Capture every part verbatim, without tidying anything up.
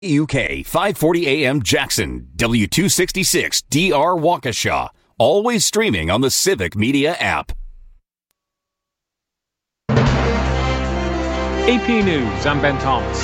U K five forty A M Jackson, W two sixty-six D R Waukesha. Always streaming on the Civic Media app. A P News, I'm Ben Thomas.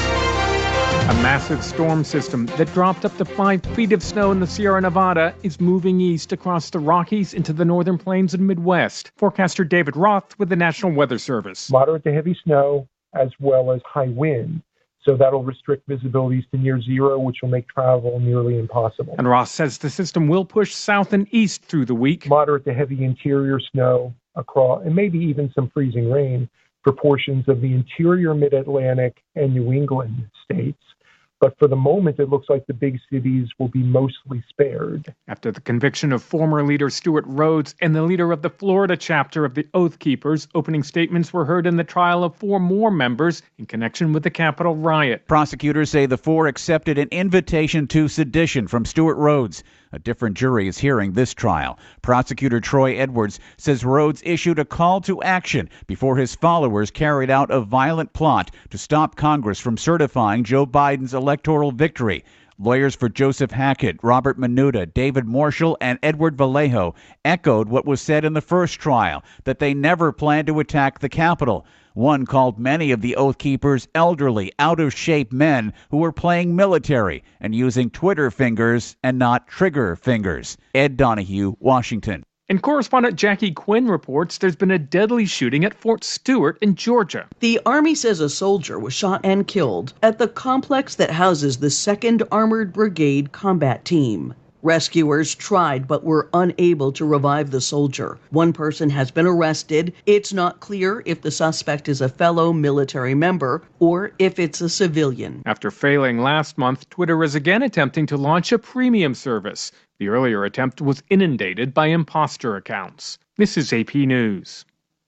A massive storm system that dropped up to five feet of snow in the Sierra Nevada is moving east across the Rockies into the northern plains and Midwest. Forecaster David Roth with the National Weather Service. Moderate to heavy snow as well as high wind. So that'll restrict visibilities to near zero, which will make travel nearly impossible. And Roth says the system will push south and east through the week. Moderate to heavy interior snow across, and maybe even some freezing rain for portions of the interior mid-Atlantic and New England states. But for the moment, it looks like the big cities will be mostly spared. After the conviction of former leader Stewart Rhodes and the leader of the Florida chapter of the Oath Keepers, opening statements were heard in the trial of four more members in connection with the Capitol riot. Prosecutors say the four accepted an invitation to sedition from Stewart Rhodes. A different jury is hearing this trial. Prosecutor Troy Edwards says Rhodes issued a call to action before his followers carried out a violent plot to stop Congress from certifying Joe Biden's electoral victory. Lawyers for Joseph Hackett, Robert Menuda, David Marshall, and Edward Vallejo echoed what was said in the first trial, that they never planned to attack the Capitol. One called many of the Oath Keepers elderly, out-of-shape men who were playing military and using Twitter fingers and not trigger fingers. Ed Donahue, Washington. And correspondent Jackie Quinn reports there's been a deadly shooting at Fort Stewart in Georgia. The Army says a soldier was shot and killed at the complex that houses the second Armored Brigade combat team. Rescuers tried but were unable to revive the soldier. One person has been arrested. It's not clear if the suspect is a fellow military member or if it's a civilian. After failing last month, Twitter is again attempting to launch a premium service. The earlier attempt was inundated by imposter accounts. This is A P News.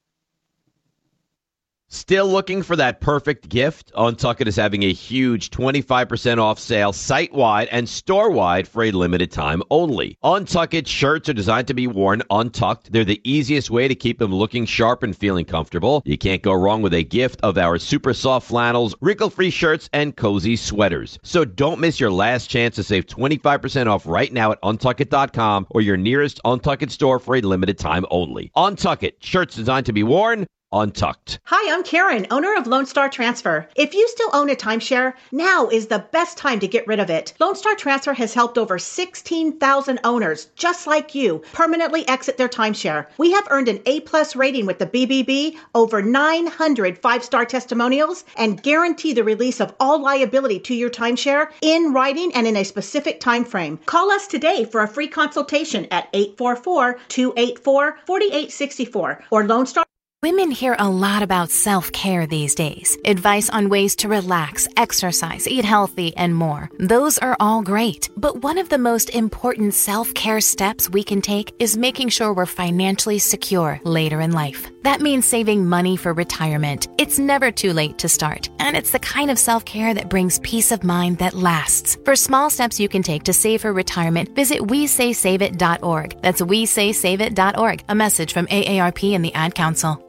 Still looking for that perfect gift? Untuckit is having a huge twenty-five percent off sale site-wide and store-wide for a limited time only. Untuckit shirts are designed to be worn untucked. They're the easiest way to keep them looking sharp and feeling comfortable. You can't go wrong with a gift of our super soft flannels, wrinkle-free shirts, and cozy sweaters. So don't miss your last chance to save twenty-five percent off right now at untuckit dot com or your nearest Untuckit store for a limited time only. Untuckit, shirts designed to be worn untucked. Hi, I'm Karen, owner of Lone Star Transfer. If you still own a timeshare, now is the best time to get rid of it. Lone Star Transfer has helped over sixteen thousand owners, just like you, permanently exit their timeshare. We have earned an A-plus rating with the B B B, over nine hundred five-star testimonials, and guarantee the release of all liability to your timeshare in writing and in a specific time frame. Call us today for a free consultation at eight four four, two eight four, four eight six four or Lone Star. Women hear a lot about self-care these days. Advice on ways to relax, exercise, eat healthy, and more. Those are all great. But one of the most important self-care steps we can take is making sure we're financially secure later in life. That means saving money for retirement. It's never too late to start. And it's the kind of self-care that brings peace of mind that lasts. For small steps you can take to save for retirement, visit we say save it dot org. That's we say save it dot org. A message from A A R P and the Ad Council.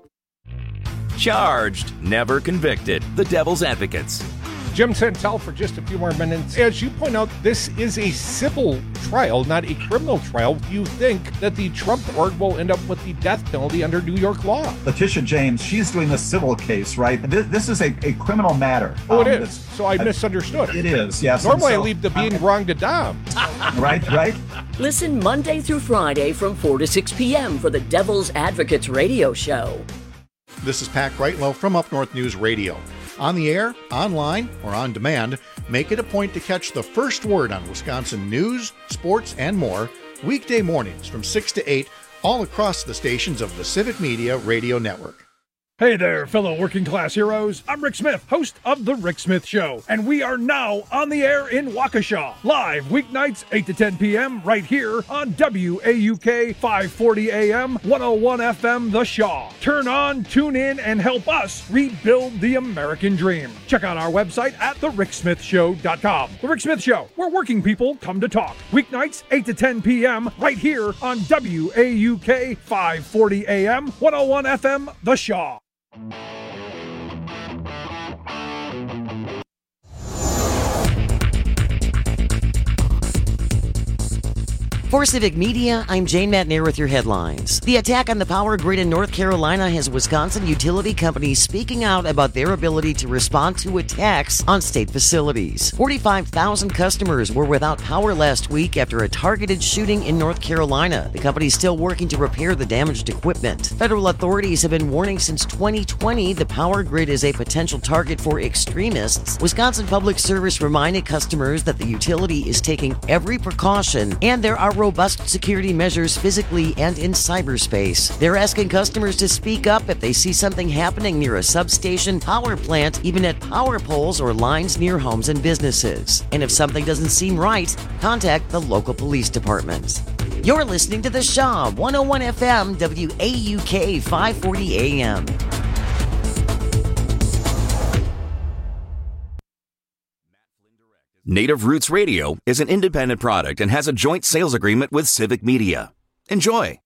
Charged, never convicted. The Devil's Advocates. Jim Santel for just a few more minutes. As you point out, this is a civil trial, not a criminal trial. You think that the Trump board will end up with the death penalty under New York law. Letitia James, she's doing the civil case, right? This, this is a, a criminal matter. Oh, it um, is. So I misunderstood. It is, yes. Normally so, I leave the being um, wrong to Dom. Right, right. Listen Monday through Friday from four to six p.m. for the Devil's Advocates radio show. This is Pat Greitlow from Up North News Radio. On the air, online, or on demand, make it a point to catch the first word on Wisconsin news, sports, and more weekday mornings from six to eight all across the stations of the Civic Media Radio Network. Hey there, fellow working class heroes. I'm Rick Smith, host of The Rick Smith Show, and we are now on the air in Waukesha, live weeknights eight to ten p.m. right here on W A U K five forty A M, one oh one F M The Shaw. Turn on, tune in, and help us rebuild the American dream. Check out our website at the rick smith show dot com. The Rick Smith Show, where working people come to talk. Weeknights eight to ten p.m. right here on W A U K five forty A M, one oh one F M The Shaw. For Civic Media, I'm Jane Matnair with your headlines. The attack on the power grid in North Carolina has Wisconsin utility companies speaking out about their ability to respond to attacks on state facilities. forty-five thousand customers were without power last week after a targeted shooting in North Carolina. The company is still working to repair the damaged equipment. Federal authorities have been warning since twenty twenty the power grid is a potential target for extremists. Wisconsin Public Service reminded customers that the utility is taking every precaution and there are robust security measures physically and in cyberspace. They're asking customers to speak up if they see something happening near a substation, power plant, even at power poles or lines near homes and businesses. And if something doesn't seem right, contact the local police department. You're listening to The Shaw, one oh one F M, W A U K, five forty A M. Native Roots Radio is an independent product and has a joint sales agreement with Civic Media. Enjoy.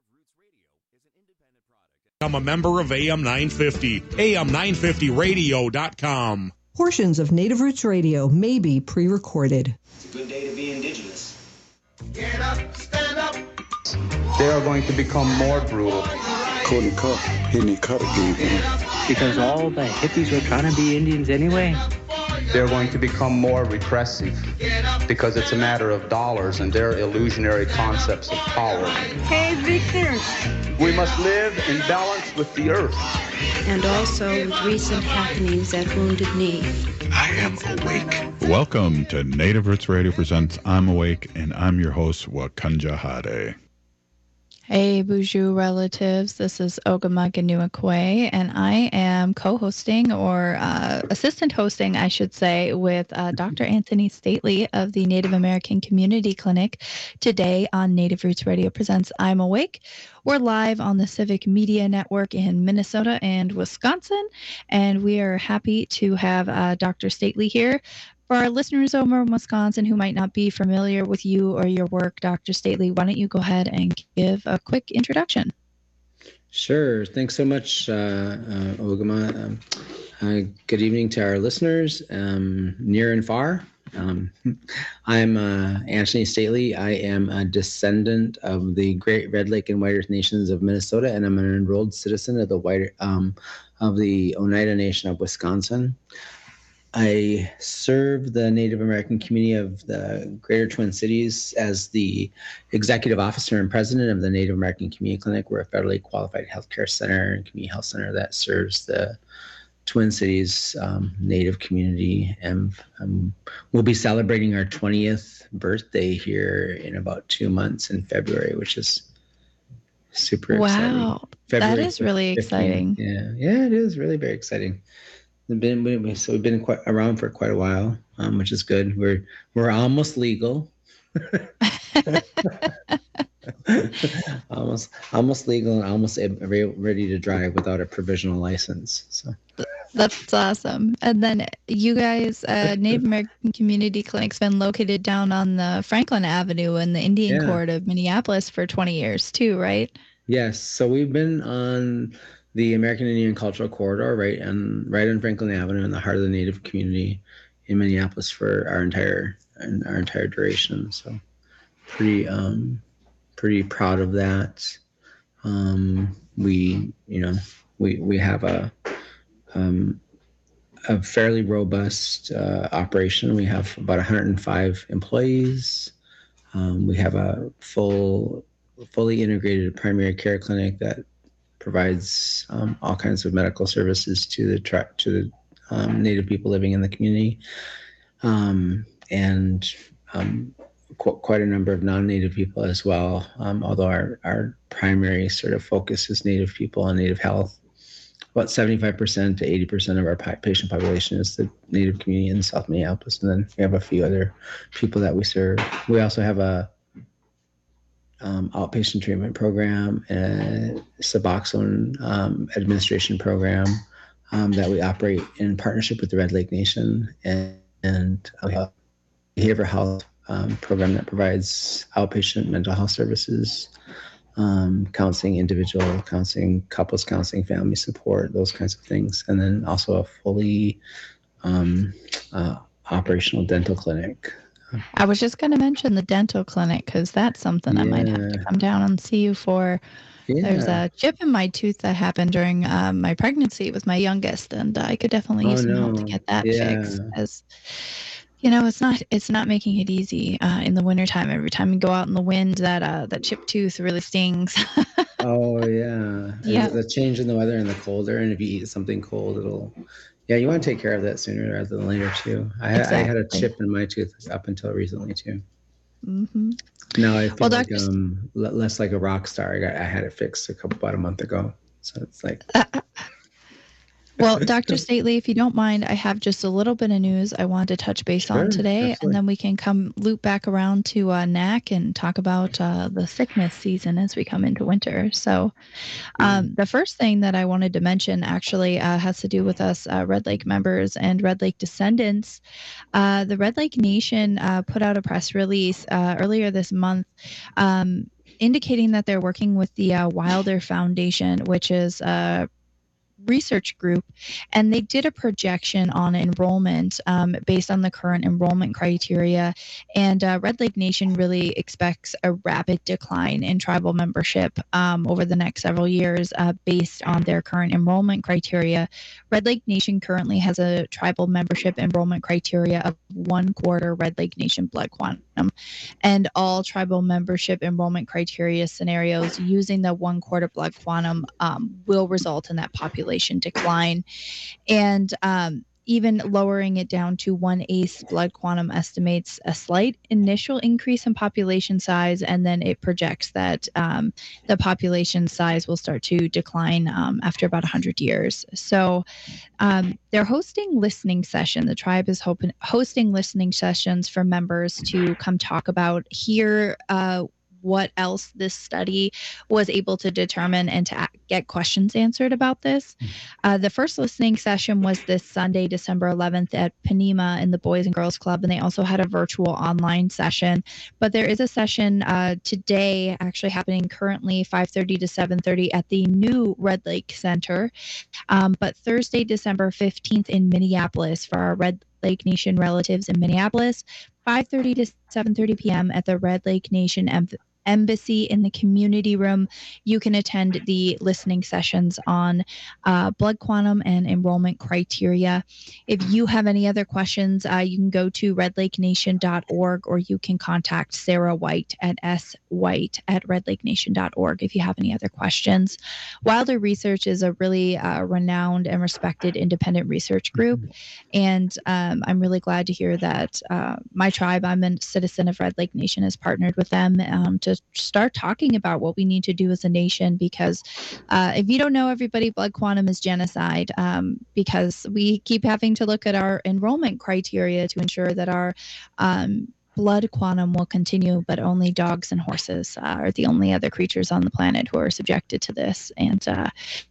I'm a member of A M nine fifty, A M nine fifty radio dot com. Portions of Native Roots Radio may be pre-recorded. It's a good day to be indigenous. Get up, stand up. They are going to become more brutal. Couldn't cut, hitting cut again. Because all the hippies were trying to be Indians anyway. They're going to become more repressive because it's a matter of dollars and their illusionary concepts of power. Hey, Victor. We must live in balance with the earth. And also with recent happenings at Wounded Knee. I am awake. Welcome to Native Roots Radio presents I'm Awake, and I'm your host, Wakanja Hade. Hey, Buju relatives, this is Ogama Ganuakwe, and I am co-hosting, or uh, assistant hosting, I should say, with uh, Doctor Anthony Stately of the Native American Community Clinic today on Native Roots Radio Presents I'm Awake. We're live on the Civic Media Network in Minnesota and Wisconsin, and we are happy to have uh, Doctor Stately here. For our listeners over in Wisconsin who might not be familiar with you or your work, Doctor Stately, why don't you go ahead and give a quick introduction? Sure. Thanks so much, uh, uh, Ogama. Um, uh, good evening to our listeners, um, near and far. Um, I'm uh, Anthony Stately. I am a descendant of the Great Red Lake and White Earth Nations of Minnesota, and I'm an enrolled citizen of the White um, of the Oneida Nation of Wisconsin. I serve the Native American community of the Greater Twin Cities as the executive officer and president of the Native American Community Clinic. We're a federally qualified healthcare center and community health center that serves the Twin Cities um, Native community. And um, we'll be celebrating our twentieth birthday here in about two months in February, which is super wow. exciting. Wow, February that is really fifteenth. exciting. Yeah, yeah, it is really very exciting. We've been we, so we've been quite around for quite a while, um, which is good. We're we're almost legal, almost almost legal, and almost ready to drive without a provisional license. So that's awesome. And then you guys, uh, Native American Community Clinic's been located down on the Franklin Avenue in the Indian Yeah. Court of Minneapolis for twenty years too, right? Yes, so we've been on the American Indian Cultural Corridor, right on right on Franklin Avenue, in the heart of the Native community in Minneapolis for our entire our entire duration. So, pretty um, pretty proud of that. Um, we, you know, we we have a um, a fairly robust uh, operation. We have about one hundred five employees. Um, we have a full, fully integrated primary care clinic that provides um, all kinds of medical services to the tra- to the um, Native people living in the community, um, and um, qu- quite a number of non-Native people as well. Um, although our our primary sort of focus is Native people and Native health. About seventy-five percent to eighty percent of our pi- patient population is the Native community in South Minneapolis, and then we have a few other people that we serve. We also have a Um, outpatient treatment program and Suboxone um, administration program um, that we operate in partnership with the Red Lake Nation, and, and we have a behavioral health um, program that provides outpatient mental health services, um, counseling, individual counseling, couples counseling, family support, those kinds of things, and then also a fully um, uh, operational dental clinic I was just going to mention the dental clinic because that's something yeah. I might have to come down and see you for. Yeah. There's a chip in my tooth that happened during um, my pregnancy with my youngest, and I could definitely use oh, some no. help to get that yeah. fixed. As you know, it's not it's not making it easy uh, in the wintertime. Every time you go out in the wind, that uh, that chipped tooth really stings. oh yeah, yeah. The change in the weather and the colder, and if you eat something cold, it'll. Yeah, you want to take care of that sooner rather than later too. I, exactly. I had a chip in my tooth up until recently too. Mm-hmm. Now I feel well, like um, less like a rock star. I got I had it fixed a couple about a month ago, so it's like. Well, Doctor Stately, if you don't mind, I have just a little bit of news I want to touch base sure, on today, absolutely. And then we can come loop back around to uh, N A C and talk about uh, the sickness season as we come into winter. So um, the first thing that I wanted to mention actually uh, has to do with us uh, Red Lake members and Red Lake descendants. Uh, the Red Lake Nation uh, put out a press release uh, earlier this month um, indicating that they're working with the uh, Wilder Foundation, which is a research group, and they did a projection on enrollment um, based on the current enrollment criteria. And uh, Red Lake Nation really expects a rapid decline in tribal membership um, over the next several years uh, based on their current enrollment criteria. Red Lake Nation currently has a tribal membership enrollment criteria of one quarter Red Lake Nation blood quantum, and all tribal membership enrollment criteria scenarios using the one quarter blood quantum um, will result in that population decline. And um, even lowering it down to one eighth blood quantum estimates a slight initial increase in population size, and then it projects that um, the population size will start to decline um, after about one hundred years. So um, they're hosting listening session. The tribe is hoping, hosting listening sessions for members to come talk about, hear uh, what else this study was able to determine and to get questions answered about this. Uh, the first listening session was this Sunday, December eleventh at Panema in the Boys and Girls Club, and they also had a virtual online session. But there is a session uh, today actually happening currently five thirty to seven thirty at the new Red Lake Center. Um, but Thursday, December fifteenth in Minneapolis for our Red Lake Nation relatives in Minneapolis, five thirty to seven thirty p.m. at the Red Lake Nation em- Embassy in the community room. You can attend the listening sessions on uh, blood quantum and enrollment criteria. If you have any other questions, uh, you can go to red lake nation dot org, or you can contact Sarah White at s white at red lake nation dot org if you have any other questions. Wilder Research is a really uh, renowned and respected independent research group, and um, I'm really glad to hear that uh, my tribe, I'm a citizen of Red Lake Nation, has partnered with them um, to start talking about what we need to do as a nation, because uh, if you don't know, everybody, blood quantum is genocide, um, because we keep having to look at our enrollment criteria to ensure that our um, blood quantum will continue, but only dogs and horses uh, are the only other creatures on the planet who are subjected to this. And uh,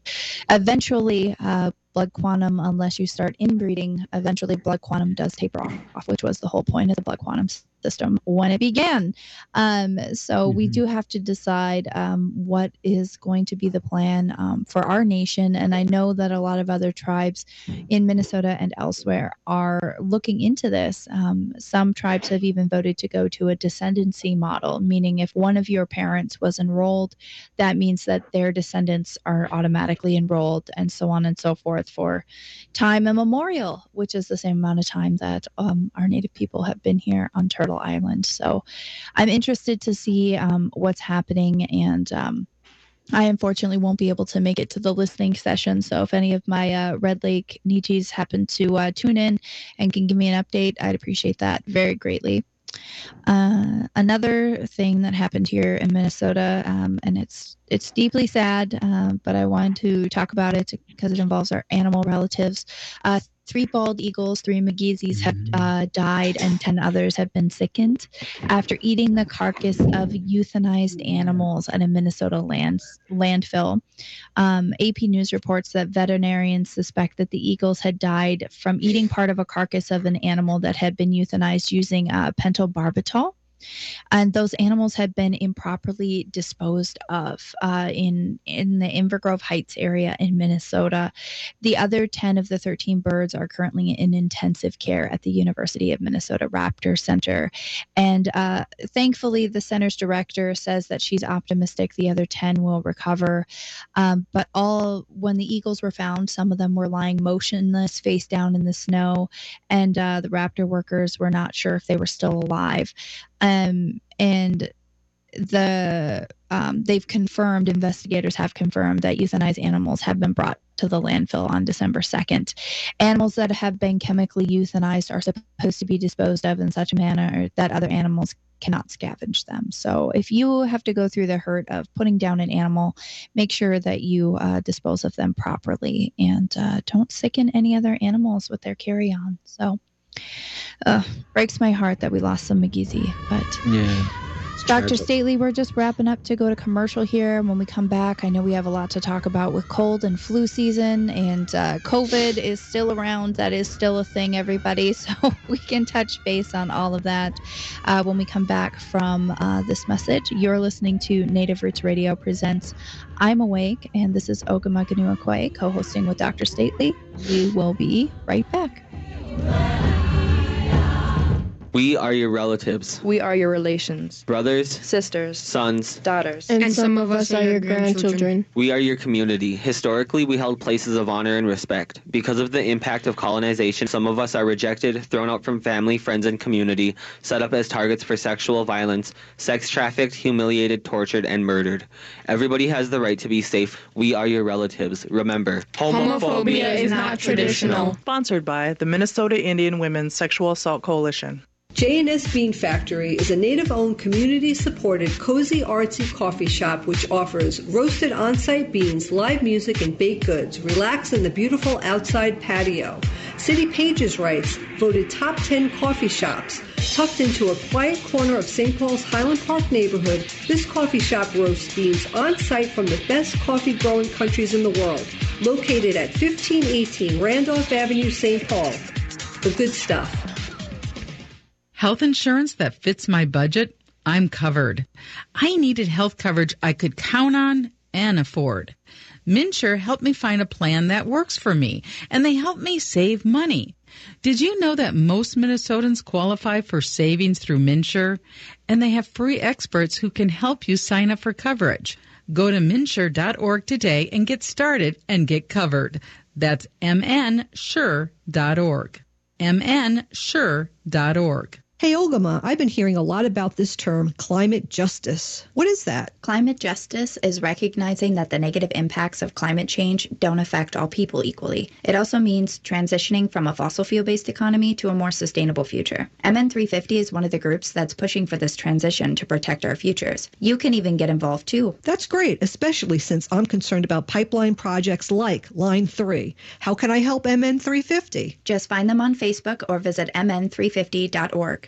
eventually, uh, blood quantum, unless you start inbreeding, eventually blood quantum does taper off, which was the whole point of the blood quantum system when it began. Um, so mm-hmm. we do have to decide um, what is going to be the plan um, for our nation. And I know that a lot of other tribes in Minnesota and elsewhere are looking into this. Um, some tribes have even voted to go to a descendancy model, meaning if one of your parents was enrolled, that means that their descendants are automatically enrolled, and so on and so forth for time immemorial, which is the same amount of time that um, our Native people have been here on Turtle Island. So I'm interested to see um, what's happening, and um, I unfortunately won't be able to make it to the listening session. So if any of my uh, Red Lake Nietzsche's happen to uh, tune in and can give me an update, I'd appreciate that very greatly. Uh, another thing that happened here in Minnesota, um, and it's it's deeply sad, uh, but I wanted to talk about it because it involves our animal relatives. Uh, Three bald eagles, three McGeezees have uh, died, and ten others have been sickened after eating the carcass of euthanized animals at a Minnesota land, landfill. Um, A P News reports that veterinarians suspect that the eagles had died from eating part of a carcass of an animal that had been euthanized using uh, pentobarbital. And those animals had been improperly disposed of uh, in in the Inver Grove Heights area in Minnesota. The other ten of the thirteen birds are currently in intensive care at the University of Minnesota Raptor Center. And uh, thankfully, the center's director says that she's optimistic the other ten will recover. Um, but all when the eagles were found, some of them were lying motionless, face down in the snow, and uh, the raptor workers were not sure if they were still alive. Um, and the um, they've confirmed, investigators have confirmed that euthanized animals have been brought to the landfill on December second. Animals that have been chemically euthanized are supposed to be disposed of in such a manner that other animals cannot scavenge them. So if you have to go through the hurt of putting down an animal, make sure that you uh, dispose of them properly, and uh, don't sicken any other animals with their carry-on. So uh, breaks my heart that we lost some McGeezy, but yeah. Doctor Stately, we're just wrapping up to go to commercial here. When we come back, I know we have a lot to talk about with cold and flu season, and uh, COVID is still around. That is still a thing, everybody. So we can touch base on all of that uh, when we come back from uh, this message. You're listening to Native Roots Radio presents I'm Awake, and this is Ogama Ganuakwe, co-hosting with Doctor Stately. We will be right back. We are your relatives. We are your relations. Brothers. Sisters. Sons. Daughters. And, and some of us are your grandchildren. We are your community. Historically, we held places of honor and respect. Because of the impact of colonization, some of us are rejected, thrown out from family, friends, and community, set up as targets for sexual violence, sex trafficked, humiliated, tortured, and murdered. Everybody has the right to be safe. We are your relatives. Remember, homophobia, homophobia is not traditional. Sponsored by the Minnesota Indian Women's Sexual Assault Coalition. J and S Bean Factory is a Native-owned, community-supported, cozy, artsy coffee shop which offers roasted on-site beans, live music, and baked goods. Relax in the beautiful outside patio. City Pages writes, voted top ten coffee shops. Tucked into a quiet corner of Saint Paul's Highland Park neighborhood, this coffee shop roasts beans on-site from the best coffee-growing countries in the world. Located at fifteen eighteen Randolph Avenue, Saint Paul. The good stuff. Health insurance that fits my budget? I'm covered. I needed health coverage I could count on and afford. MNsure helped me find a plan that works for me, and they helped me save money. Did you know that most Minnesotans qualify for savings through MNsure? And they have free experts who can help you sign up for coverage. Go to mnsure dot org today and get started and get covered. That's m n sure dot org. m n sure dot org. Hey, Ogama, I've been hearing a lot about this term, climate justice. What is that? Climate justice is recognizing that the negative impacts of climate change don't affect all people equally. It also means transitioning from a fossil fuel-based economy to a more sustainable future. M N three fifty is one of the groups that's pushing for this transition to protect our futures. You can even get involved too. That's great, especially since I'm concerned about pipeline projects like Line three. How can I help M N three fifty? Just find them on Facebook or visit m n three fifty dot org.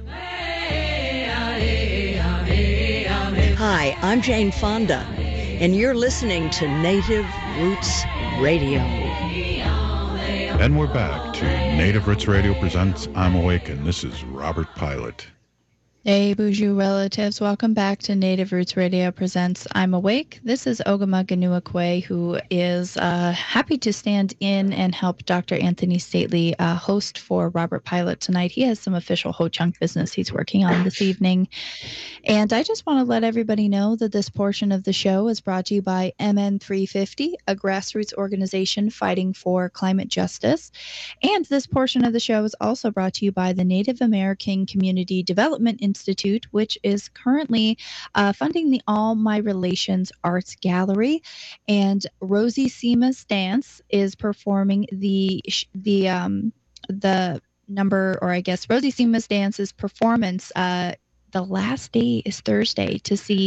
Hi, I'm Jane Fonda, and you're listening to Native Roots Radio. And we're back to Native Roots Radio presents I'm Awake, and this is Robert Pilot. Hey, Boozhoo relatives. Welcome back to Native Roots Radio presents I'm Awake. This is Ogama Ganuakwe, who is uh, happy to stand in and help Doctor Anthony Stately uh, host for Robert Pilot tonight. He has some official Ho-Chunk business he's working on this evening. And I just want to let everybody know that this portion of the show is brought to you by M N three fifty, a grassroots organization fighting for climate justice. And this portion of the show is also brought to you by the Native American Community Development Institute, which is currently uh, funding the All My Relations Arts Gallery. And Rosie Sima's Dance is performing the the um, the number, or I guess Rosie Sima's Dance's performance. Uh, the last day is Thursday to see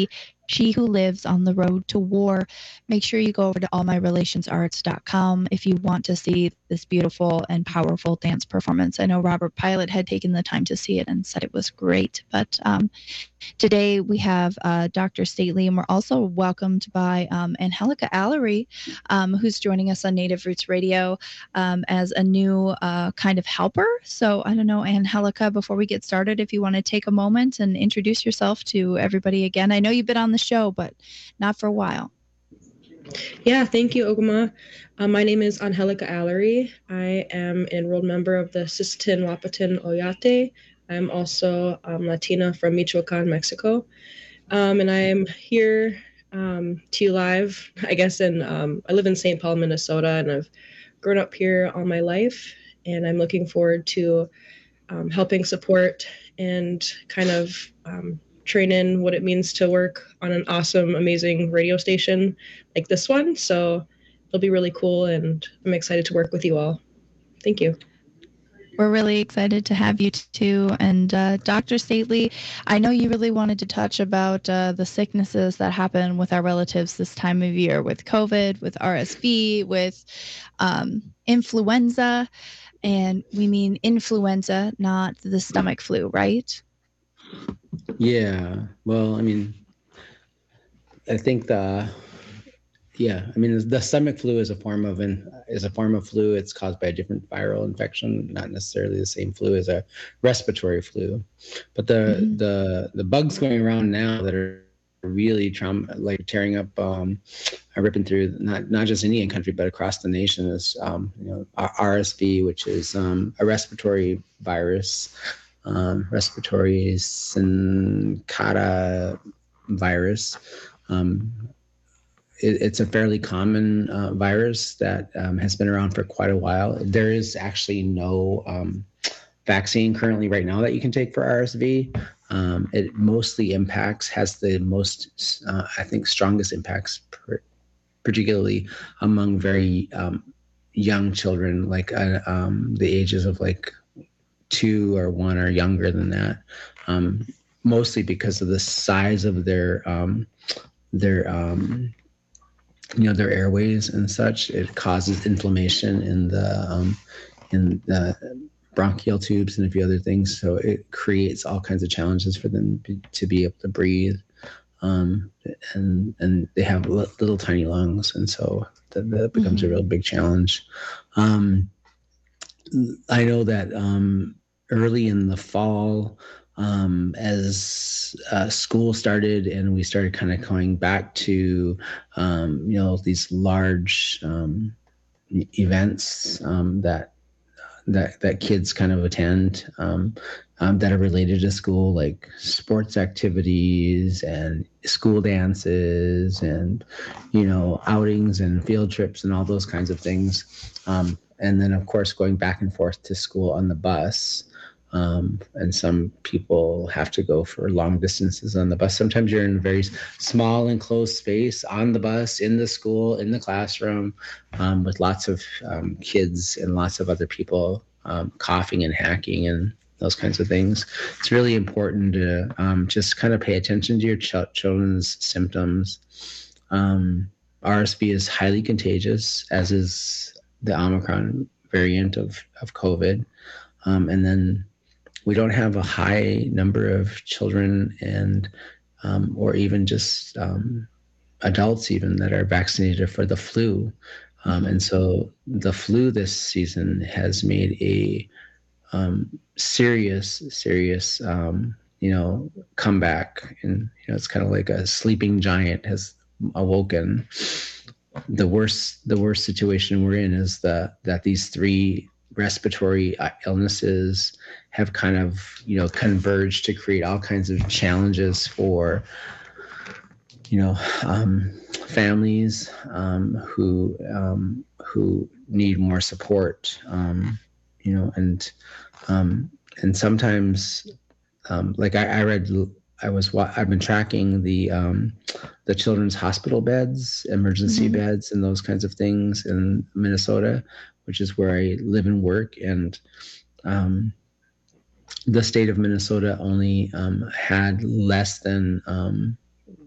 She Who Lives on the Road to War. Make sure you go over to all my relations arts dot com if you want to see this beautiful and powerful dance performance. I know Robert Pilot had taken the time to see it and said it was great. But um, today we have uh, Doctor Stately, and we're also welcomed by um, Angelica Allery, um, who's joining us on Native Roots Radio um, as a new uh, kind of helper. So I don't know, Angelica, before we get started, if you want to take a moment and introduce yourself to everybody again. I know you've been on the show, but not for a while. Yeah, thank you, Ogama. Uh, my name is Angelica Allery. I am an enrolled member of the Sisseton Wahpeton Oyate. I'm also um, Latina from Michoacan, Mexico. Um, and I'm here um, to you live, I guess, in, um, I live in Saint Paul, Minnesota, and I've grown up here all my life. And I'm looking forward to um, helping support and kind of um, train in what it means to work on an awesome, amazing radio station like this one. So it'll be really cool, and I'm excited to work with you all. Thank you. We're really excited to have you too. And uh, Doctor Stately, I know you really wanted to touch about uh, the sicknesses that happen with our relatives this time of year, with COVID, with R S V, with um, influenza. And we mean influenza, not the stomach flu, right? Yeah. Well, I mean, I think the, yeah, I mean, the stomach flu is a form of an is a form of flu. It's caused by a different viral infection, not necessarily the same flu as a respiratory flu. But the mm-hmm. the the bugs going around now that are really trauma, like tearing up, um, are ripping through not not just Indian country but across the nation is um, you know R S V, which is um, a respiratory virus, um, respiratory syncytial virus. Um, it, it's a fairly common uh, virus that um, has been around for quite a while. There is actually no um, vaccine currently right now that you can take for R S V. Um, it mostly impacts, has the most, uh, I think, strongest impacts, per, particularly among very um, young children, like uh, um, the ages of like two or one or younger than that. Um, mostly because of the size of their um, their um, you know their airways and such. It causes inflammation in the um, in the bronchial tubes and a few other things. So it creates all kinds of challenges for them to be able to breathe. Um, and and they have little tiny lungs, and so that, that becomes mm-hmm. a real big challenge. Um, I know that um, early in the fall, um, as uh, school started and we started kind of going back to, um, you know, these large um, events um, that that that kids kind of attend um, um, that are related to school, like sports activities and school dances and, you know, outings and field trips and all those kinds of things. Um, and then, of course, going back and forth to school on the bus. Um, and some people have to go for long distances on the bus. Sometimes you're in a very small enclosed space on the bus, in the school, in the classroom, um, with lots of um, kids and lots of other people um, coughing and hacking and those kinds of things. It's really important to um, just kind of pay attention to your ch- children's symptoms. Um, R S V is highly contagious, as is the Omicron variant of, of COVID. Um, and then we don't have a high number of children and um, or even just um, adults even that are vaccinated for the flu. Um, and so the flu this season has made a um, serious, serious, um, you know, comeback. And, you know, it's kind of like a sleeping giant has awoken. The worst, the worst situation we're in is the, that these three respiratory illnesses have kind of, you know, converged to create all kinds of challenges for, you know, um, families um, who um, who need more support, um, you know, and um, and sometimes, um, like I, I read, I was I've been tracking the um, the children's hospital beds, emergency mm-hmm. beds, and those kinds of things in Minnesota, which is where I live and work. And um, the state of Minnesota only um, had less than um,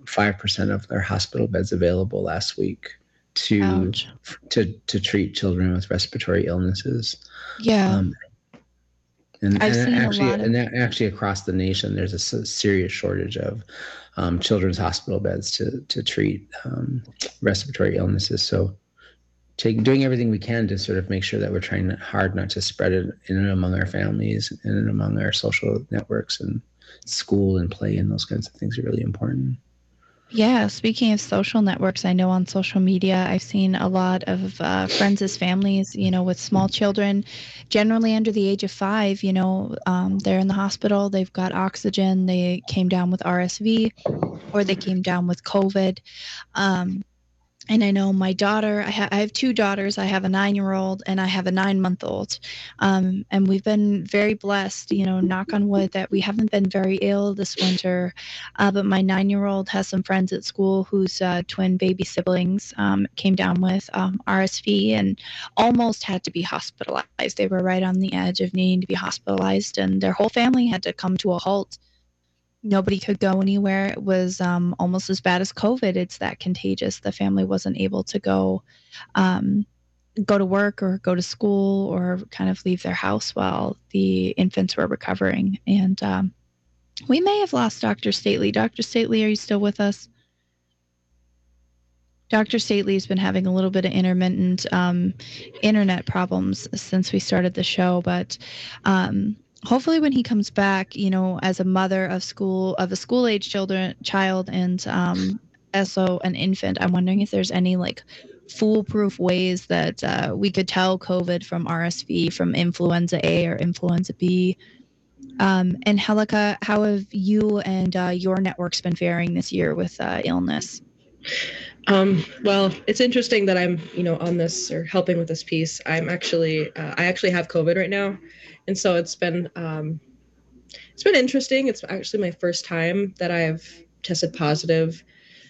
five percent of their hospital beds available last week to Ouch. to to treat children with respiratory illnesses. Yeah. Um, and, I've and seen actually, a lot of... and actually across the nation, there's a serious shortage of um, children's hospital beds to to treat um, respiratory illnesses. So, take, doing everything we can to sort of make sure that we're trying hard not to spread it in and among our families and among our social networks and school and play and those kinds of things are really important. Yeah, speaking of social networks, I know on social media, I've seen a lot of uh, friends as families, you know, with small children, generally under the age of five, you know, um, they're in the hospital, they've got oxygen, they came down with R S V, or they came down with COVID. Um, And I know my daughter, I, ha- I have two daughters. I have a nine-year-old and I have a nine-month-old. Um, and we've been very blessed, you know, knock on wood, that we haven't been very ill this winter. Uh, but my nine-year-old has some friends at school whose uh, twin baby siblings um, came down with um, R S V and almost had to be hospitalized. They were right on the edge of needing to be hospitalized, and their whole family had to come to a halt. Nobody could go anywhere. It was um, almost as bad as COVID. It's that contagious. The family wasn't able to go um, go to work or go to school or kind of leave their house while the infants were recovering. And um, we may have lost Doctor Stately. Doctor Stately, are you still with us? Doctor Stately has been having a little bit of intermittent um, internet problems since we started the show, but um, hopefully when he comes back, you know, as a mother of school of a school age children child and um, also an infant, I'm wondering if there's any like foolproof ways that uh, we could tell COVID from R S V, from influenza A or influenza B. Um, and Helica, how have you and uh, your networks been faring this year with uh, illness? Um, well, it's interesting that I'm, you know, on this or helping with this piece. I'm actually, uh, I actually have COVID right now. And so it's been, um, it's been interesting. It's actually my first time that I've tested positive.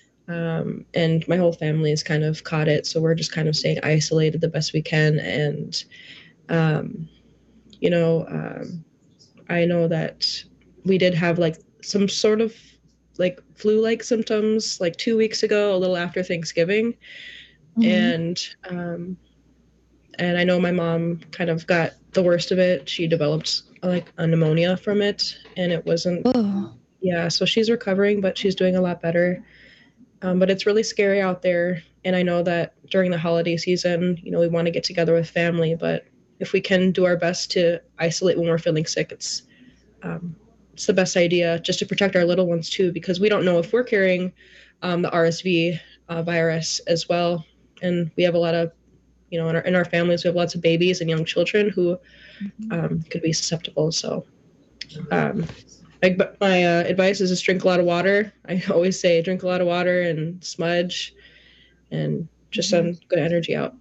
Um, and my whole family has kind of caught it. So we're just kind of staying isolated the best we can. And, um, you know, um, I know that we did have like some sort of like flu-like symptoms like two weeks ago, a little after Thanksgiving. Mm-hmm. And, um, and I know my mom kind of got the worst of it. She developed like a pneumonia from it, and it wasn't, oh. yeah, so she's recovering, but she's doing a lot better. Um, but it's really scary out there. And I know that during the holiday season, you know, we want to get together with family, but if we can do our best to isolate when we're feeling sick, it's, um, it's the best idea, just to protect our little ones too, because we don't know if we're carrying um, the R S V uh, virus as well. And we have a lot of, you know, in our, in our families, we have lots of babies and young children who um, could be susceptible. So um, I, my uh, advice is just drink a lot of water. I always say drink a lot of water and smudge and just send good energy out.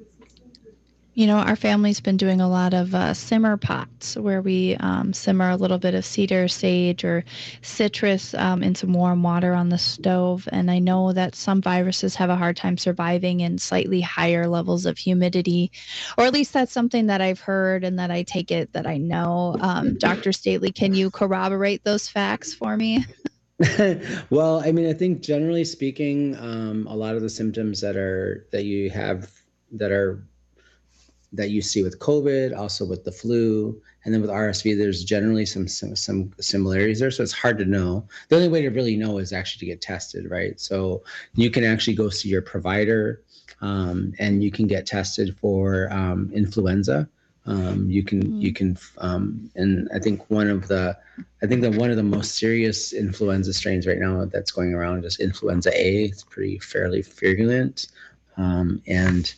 You know, our family's been doing a lot of uh, simmer pots where we um, simmer a little bit of cedar, sage, or citrus um, in some warm water on the stove. And I know that some viruses have a hard time surviving in slightly higher levels of humidity, or at least that's something that I've heard and that I take it that I know. Um, Doctor Stately, can you corroborate those facts for me? Well, I mean, I think generally speaking, um, a lot of the symptoms that are that you have that are that you see with COVID, also with the flu, and then with R S V, there's generally some, some some similarities there. So it's hard to know. The only way to really know is actually to get tested, right? So you can actually go see your provider, um, and you can get tested for um, influenza. Um, you can mm-hmm. you can, um, and I think one of the, I think that one of the most serious influenza strains right now that's going around is influenza A. It's pretty fairly virulent, um, and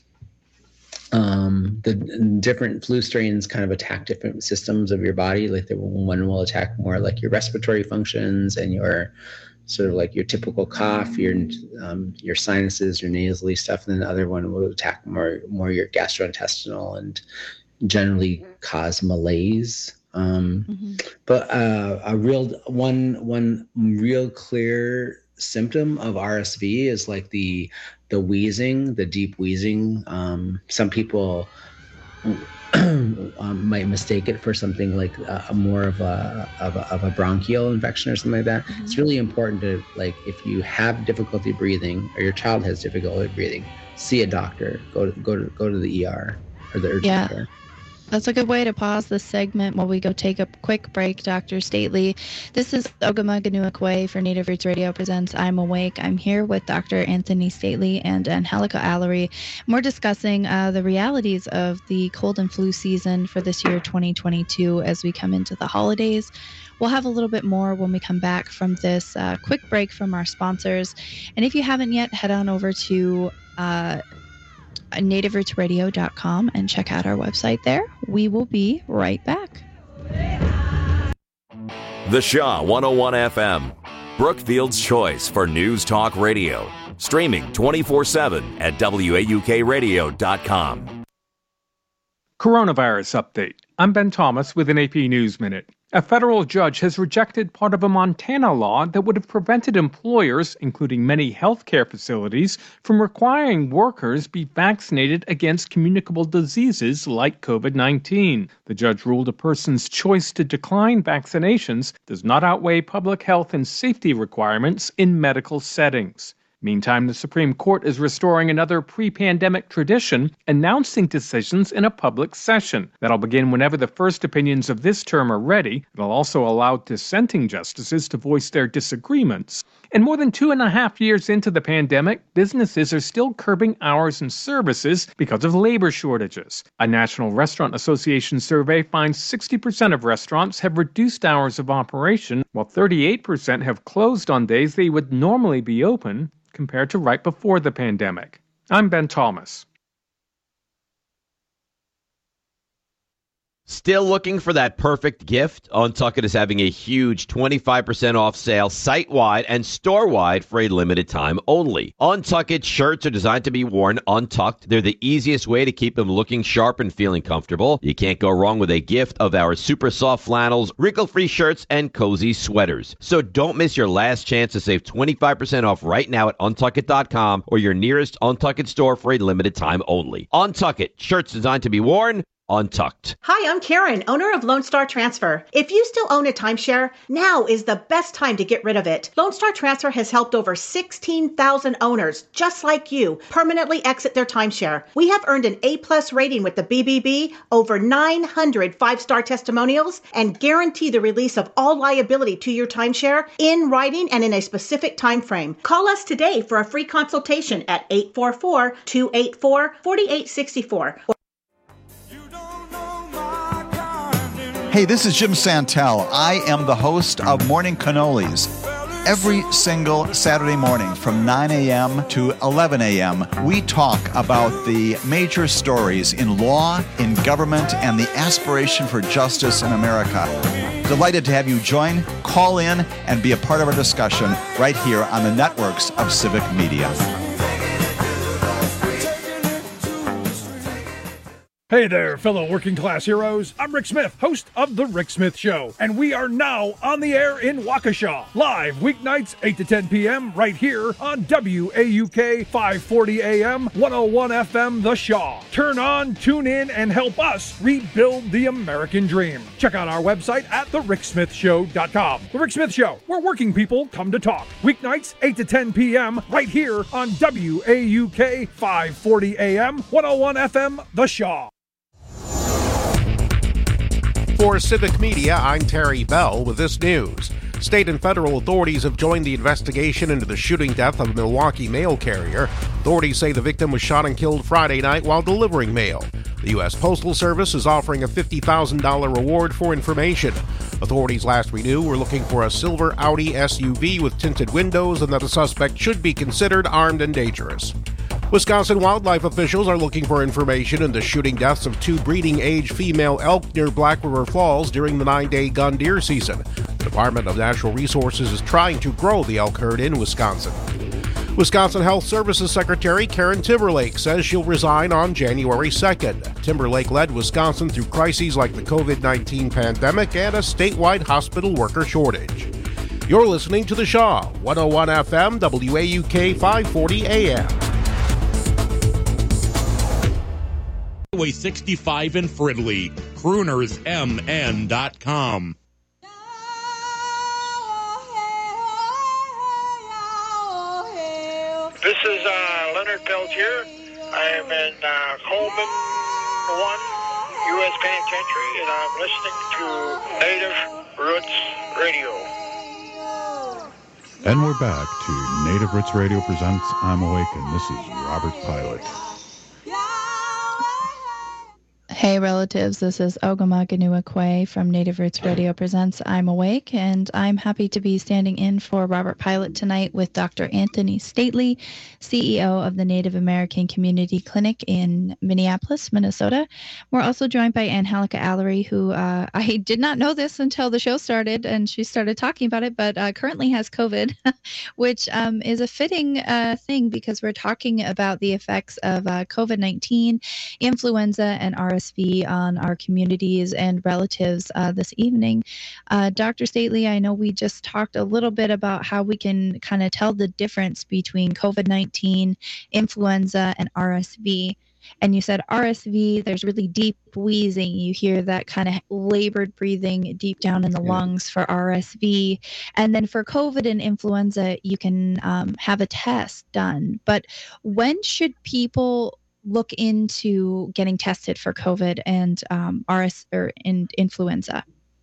Um, the different flu strains kind of attack different systems of your body. Like the one will attack more like your respiratory functions and your sort of like your typical cough, your um, your sinuses, your nasally stuff. And then the other one will attack more more your gastrointestinal and generally cause malaise. Um, mm-hmm. But uh, a real one one real clear symptom of R S V is like the the wheezing, the deep wheezing. Um, some people um, might mistake it for something like a, a more of a, of a of a bronchial infection or something like that. Mm-hmm. It's really important to, like, if you have difficulty breathing or your child has difficulty breathing, see a doctor. Go to go to go to the E R or the urgent yeah. care. That's a good way to pause this segment while we go take a quick break, Doctor Stately. This is Ogama Ganuakwe for Native Roots Radio presents I'm Awake. I'm here with Doctor Anthony Stately and Angelica Allery. And we're discussing uh, the realities of the cold and flu season for this year, twenty twenty-two, as we come into the holidays. We'll have a little bit more when we come back from this uh, quick break from our sponsors. And if you haven't yet, head on over to uh, native roots radio dot com and check out our website there. We will be right back. The Shaw one oh one F M, Brookfield's choice for news talk radio. Streaming twenty-four seven at W A U K radio dot com. Coronavirus update. I'm Ben Thomas with an A P News Minute. A federal judge has rejected part of a Montana law that would have prevented employers, including many healthcare facilities, from requiring workers be vaccinated against communicable diseases like COVID nineteen. The judge ruled a person's choice to decline vaccinations does not outweigh public health and safety requirements in medical settings. Meantime, the Supreme Court is restoring another pre-pandemic tradition, announcing decisions in a public session. That'll begin whenever the first opinions of this term are ready. It'll also allow dissenting justices to voice their disagreements. And more than two and a half years into the pandemic, businesses are still curbing hours and services because of labor shortages. A National Restaurant Association survey finds sixty percent of restaurants have reduced hours of operation, while thirty-eight percent have closed on days they would normally be open, compared to right before the pandemic. I'm Ben Thomas. Still looking for that perfect gift? Untuckit is having a huge twenty-five percent off sale site-wide and store-wide for a limited time only. Untuckit shirts are designed to be worn untucked. They're the easiest way to keep them looking sharp and feeling comfortable. You can't go wrong with a gift of our super soft flannels, wrinkle-free shirts, and cozy sweaters. So don't miss your last chance to save twenty-five percent off right now at untuckit dot com or your nearest Untuckit store for a limited time only. Untuckit, shirts designed to be worn untucked. Hi, I'm Karen, owner of Lone Star Transfer. If you still own a timeshare, now is the best time to get rid of it. Lone Star Transfer has helped over sixteen thousand owners, just like you, permanently exit their timeshare. We have earned an A-plus rating with the B B B, over nine hundred five-star testimonials, and guarantee the release of all liability to your timeshare in writing and in a specific time frame. Call us today for a free consultation at eight four four, two eight four, four eight six four. Hey, this is Jim Santel. I am the host of Morning Cannolis. Every single Saturday morning from nine a.m. to eleven a.m., we talk about the major stories in law, in government, and the aspiration for justice in America. Delighted to have you join, call in, and be a part of our discussion right here on the networks of Civic Media. Hey there, fellow working class heroes. I'm Rick Smith, host of The Rick Smith Show, and we are now on the air in Waukesha, live weeknights eight to ten p.m. right here on W A U K five forty A M, one oh one F M The Shaw. Turn on, tune in, and help us rebuild the American dream. Check out our website at the rick smith show dot com. The Rick Smith Show, where working people come to talk. Weeknights eight to ten p.m. right here on W A U K five forty A M, one oh one F M The Shaw. For Civic Media, I'm Terry Bell with this news. State and federal authorities have joined the investigation into the shooting death of a Milwaukee mail carrier. Authorities say the victim was shot and killed Friday night while delivering mail. The U S Postal Service is offering a fifty thousand dollars reward for information. Authorities last we knew were looking for a silver Audi S U V with tinted windows and that the suspect should be considered armed and dangerous. Wisconsin wildlife officials are looking for information into shooting deaths of two breeding-age female elk near Black River Falls during the nine-day gun deer season. The Department of Natural Resources is trying to grow the elk herd in Wisconsin. Wisconsin Health Services Secretary Karen Timberlake says she'll resign on January second. Timberlake led Wisconsin through crises like the covid nineteen pandemic and a statewide hospital worker shortage. You're listening to The Shaw, one oh one F M, W A U K five forty A M. Highway sixty-five in Fridley. Crooners M N dot com. This is uh, Leonard Peltier. I am in uh, Coleman one U S Penitentiary, and I'm listening to Native Roots Radio. And we're back to Native Roots Radio presents I'm Awake, and this is Robert Pilot. Hey relatives, this is Ogama Ganuakwe from Native Roots Radio presents I'm Awake, and I'm happy to be standing in for Robert Pilot tonight with Doctor Anthony Stately, C E O of the Native American Community Clinic in Minneapolis, Minnesota. We're also joined by Angelica Allery, who uh, I did not know this until the show started and she started talking about it, but uh, currently has COVID, which um, is a fitting uh, thing because we're talking about the effects of uh, COVID nineteen, influenza, and R S V on our communities and relatives uh, this evening. Uh, Doctor Stately, I know we just talked a little bit about how we can kind of tell the difference between COVID nineteen, influenza, and R S V. And you said R S V, there's really deep wheezing. You hear that kind of labored breathing deep down in the yeah. lungs for R S V. And then for COVID and influenza, you can um, have a test done. But when should people look into getting tested for COVID and um, R S or in influenza?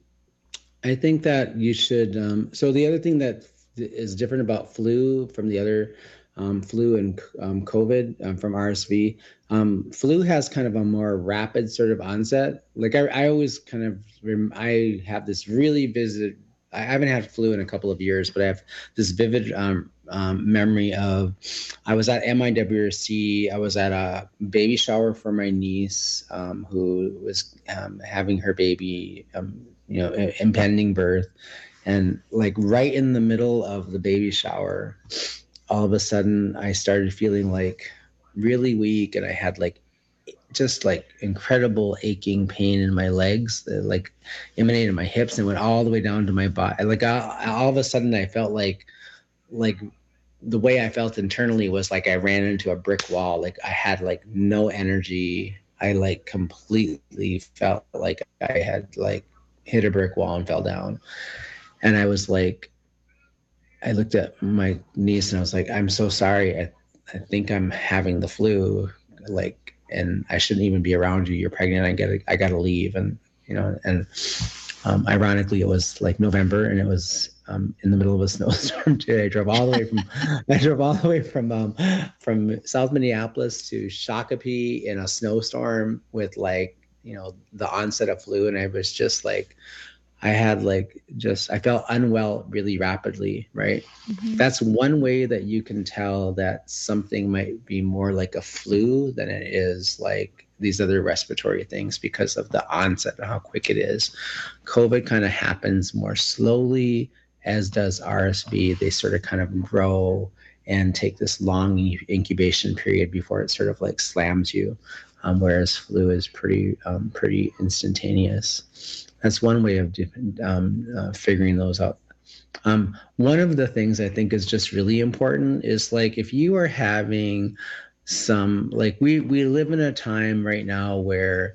I think that you should. Um, so the other thing that is different about flu from the other um, flu and um, COVID um, from R S V, um, flu has kind of a more rapid sort of onset. Like I, I always kind of, rem- I have this really vivid, I haven't had flu in a couple of years, but I have this vivid um, um, memory of, I was at M I W R C, I was at a baby shower for my niece um, who was um, having her baby, um, you know, impending birth. And like right in the middle of the baby shower, all of a sudden I started feeling like really weak, and I had like just like incredible aching pain in my legs that like emanated my hips and went all the way down to my body. Like all, all of a sudden I felt like, like the way I felt internally was like I ran into a brick wall. Like I had like no energy. I like completely felt like I had like hit a brick wall and fell down. And I was like, I looked at my niece and I was like, I'm so sorry. I, I think I'm having the flu. Like, and I shouldn't even be around you. You're pregnant. I gotta, I gotta leave. And, you know, and um, ironically, it was like November, and it was um, in the middle of a snowstorm too. I drove all the way from, I drove all the way from, um, from South Minneapolis to Shakopee in a snowstorm with like, you know, the onset of flu. And I was just like, I had like, just, I felt unwell really rapidly, right? Mm-hmm. That's one way that you can tell that something might be more like a flu than it is like these other respiratory things because of the onset and how quick it is. COVID kind of happens more slowly, as does R S V. They sort of kind of grow and take this long incubation period before it sort of like slams you. Um, whereas flu is pretty, um, pretty instantaneous. That's one way of um, uh, figuring those out. Um, one of the things I think is just really important is like if you are having some, like we we live in a time right now where,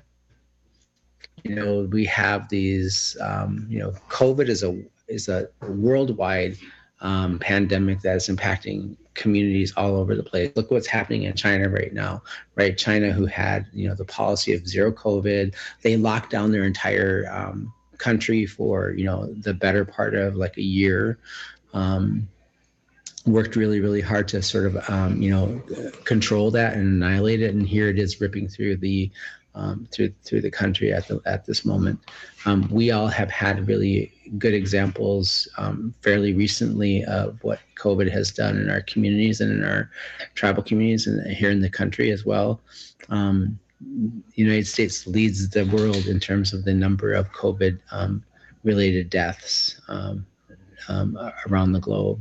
you know, we have these, um, you know, COVID is a is a worldwide um, pandemic that is impacting communities all over the place. Look what's happening in China right now, right? China, who had, you know, the policy of zero COVID, they locked down their entire um, country for, you know, the better part of like a year. Um, worked really, really hard to sort of, um, you know, control that and annihilate it. And here it is ripping through the um, through through the country at the at this moment. Um, we all have had really good examples um, fairly recently of what COVID has done in our communities and in our tribal communities and here in the country as well. Um, the United States leads the world in terms of the number of COVID um, related deaths um, um, around the globe.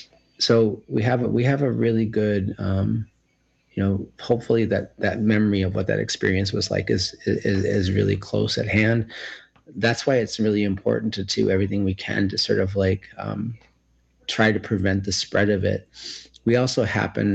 So we have a, we have a really good, um, you know, hopefully that that memory of what that experience was like is is, is really close at hand. That's why it's really important to do everything we can to sort of like um, try to prevent the spread of it. We also happen,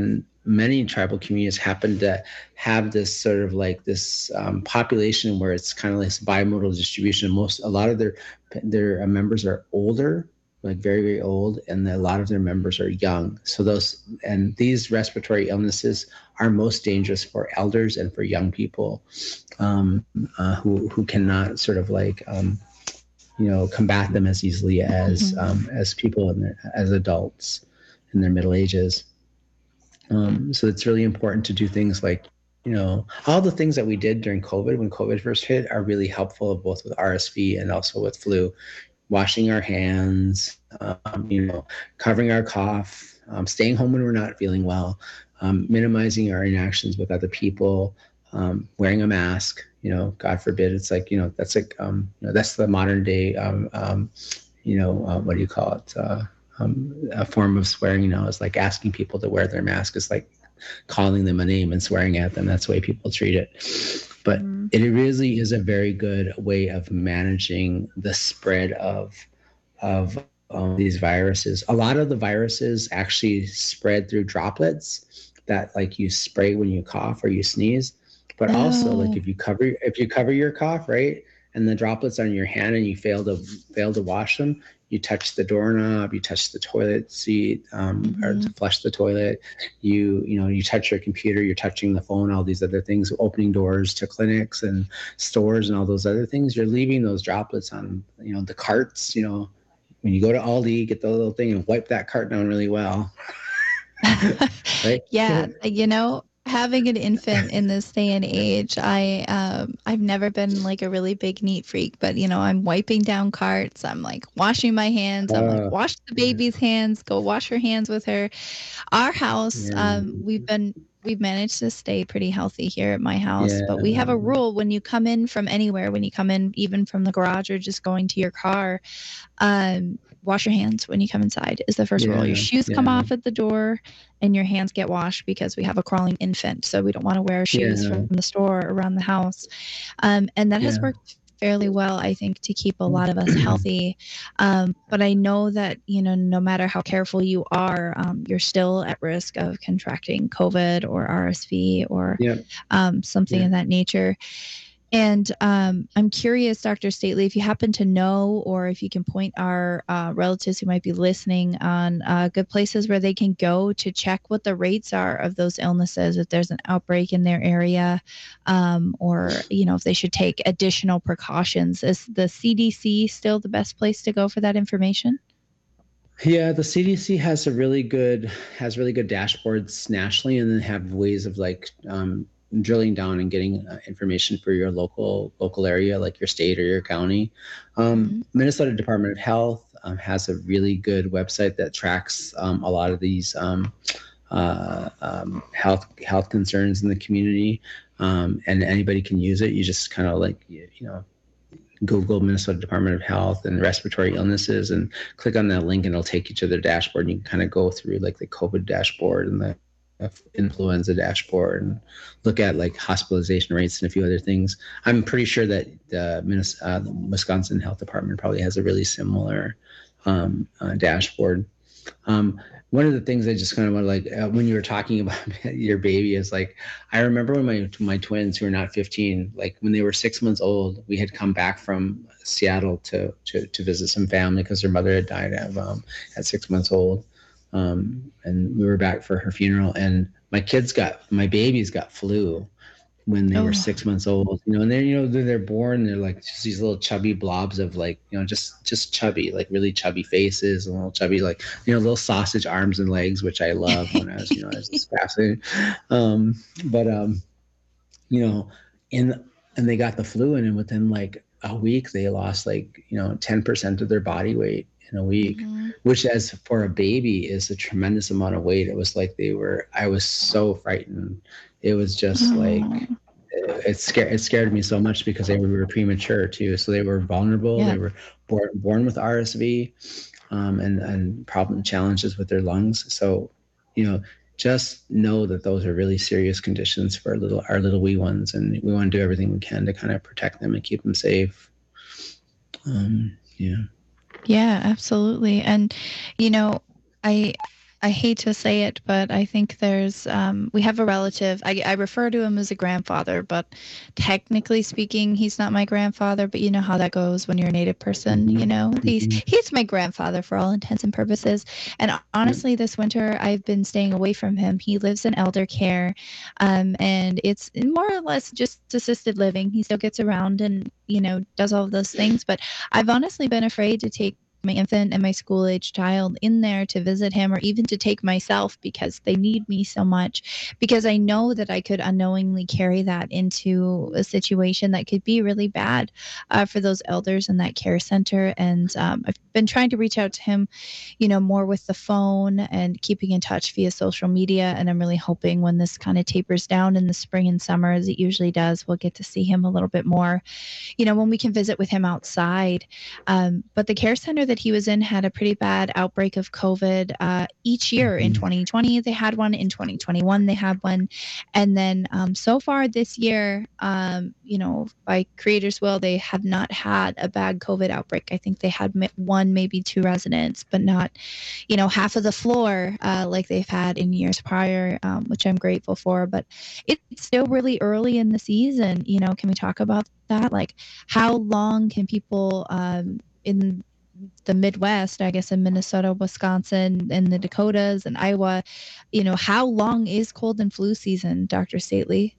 many tribal communities happen to have this sort of like this um, population where it's kind of like this bimodal distribution. Most, a lot of their their members are older, like very, very old, and a lot of their members are young. So those, and these respiratory illnesses are most dangerous for elders and for young people um, uh, who who cannot sort of like, um, you know, combat them as easily as mm-hmm. um, as people in their, as adults in their middle ages. Um, so it's really important to do things like, you know, all the things that we did during COVID, when COVID first hit, are really helpful, both with R S V and also with flu. Washing our hands, um, you know, covering our cough, um, staying home when we're not feeling well, um, minimizing our interactions with other people, um, wearing a mask, you know, God forbid. It's like, you know, that's like, um, you know, that's the modern day, um, um, you know, uh, what do you call it? Uh, um, a form of swearing, you know, is like asking people to wear their mask. It's like calling them a name and swearing at them. That's the way people treat it. But mm-hmm. it really is a very good way of managing the spread of of um, these viruses. A lot of the viruses actually spread through droplets that like you spray when you cough or you sneeze. But oh. also, like if you cover if you cover your cough, right, and the droplets are in your hand and you fail to fail to wash them, you touch the doorknob, you touch the toilet seat, um, mm-hmm. or to flush the toilet. You, you know, you touch your computer, you're touching the phone, all these other things, opening doors to clinics and stores and all those other things. You're leaving those droplets on, you know, the carts. You know, when you go to Aldi, get the little thing and wipe that cart down really well. Right? Yeah, you know, having an infant in this day and age, I um I've never been like a really big neat freak, but you know, I'm wiping down carts, I'm like washing my hands, I'm like wash the baby's hands, go wash her hands with her. Our house, yeah. um we've been we've managed to stay pretty healthy here at my house, yeah. but we have a rule when you come in from anywhere, when you come in even from the garage or just going to your car, um wash your hands when you come inside is the first yeah, rule. Your shoes yeah. come off at the door and your hands get washed because we have a crawling infant. So we don't want to wear shoes yeah. from the store around the house. Um, and that yeah. has worked fairly well, I think, to keep a lot of us healthy. Um, but I know that, you know, no matter how careful you are, um, you're still at risk of contracting COVID or R S V or yeah. um, something yeah. of that nature. And um, I'm curious, Doctor Stately, if you happen to know, or if you can point our uh, relatives who might be listening on uh, good places where they can go to check what the rates are of those illnesses, if there's an outbreak in their area, um, or, you know, if they should take additional precautions. Is the C D C still the best place to go for that information? Yeah, the C D C has a really good, has really good dashboards nationally, and then have ways of like, um, drilling down and getting uh, information for your local local area, like your state or your county. Um, mm-hmm. Minnesota Department of Health um, has a really good website that tracks um, a lot of these um, uh, um, health health concerns in the community, um, and anybody can use it. You just kind of like you, you know Google Minnesota Department of Health and respiratory illnesses and click on that link, and it'll take you to their dashboard. And you can kind of go through like the COVID dashboard and the influenza dashboard and look at like hospitalization rates and a few other things. I'm pretty sure that the, Minnesota, uh, the Wisconsin Health Department probably has a really similar um, uh, dashboard. Um, one of the things I just kind of want to like, uh, when you were talking about your baby, is like, I remember when my my twins, who are not fifteen, like when they were six months old, we had come back from Seattle to to, to visit some family because their mother had died at, um, at six months old. Um, and we were back for her funeral, and my kids got, my babies got flu when they oh. were six months old, you know, and then, you know, they're, they're born, they're like just these little chubby blobs of like, you know, just, just chubby, like really chubby faces and little chubby, like, you know, little sausage arms and legs, which I love when I was, you know, I was just fascinated. Um, but, um, you know, in, and they got the flu, and within like a week, they lost like, you know, ten percent of their body weight in a week, mm-hmm. which as for a baby is a tremendous amount of weight. It was like they were, I was so frightened. It was just mm-hmm. like, it, it scared, it scared me so much because they were, were premature too. So they were vulnerable. Yeah. They were born, born with R S V um, and, and problem challenges with their lungs. So, you know, just know that those are really serious conditions for our little, our little wee ones. And we want to do everything we can to kind of protect them and keep them safe. Um, yeah. Yeah, absolutely. And, you know, I I hate to say it, but I think there's, um, we have a relative, I, I refer to him as a grandfather, but technically speaking, he's not my grandfather, but you know how that goes when you're a Native person, you know, he's, he's my grandfather for all intents and purposes. And honestly, this winter, I've been staying away from him. He lives in elder care, um, and it's more or less just assisted living. He still gets around and, you know, does all of those things, but I've honestly been afraid to take my infant and my school-age child in there to visit him, or even to take myself, because they need me so much, because I know that I could unknowingly carry that into a situation that could be really bad uh, for those elders in that care center. And um, I've been trying to reach out to him, you know, more with the phone and keeping in touch via social media. And I'm really hoping when this kind of tapers down in the spring and summer, as it usually does, we'll get to see him a little bit more, you know, when we can visit with him outside. Um, but the care center that he was in had a pretty bad outbreak of COVID uh, each year. In twenty twenty, they had one. In twenty twenty-one, they had one. And then um, so far this year, um, you know, by creator's will, they have not had a bad COVID outbreak. I think they had one, maybe two residents, but not, you know, half of the floor uh, like they've had in years prior, um, which I'm grateful for. But it's still really early in the season. You know, can we talk about that? Like, how long can people um, in the Midwest, I guess in Minnesota, Wisconsin, and the Dakotas and Iowa, you know, how long is cold and flu season, Doctor Stately?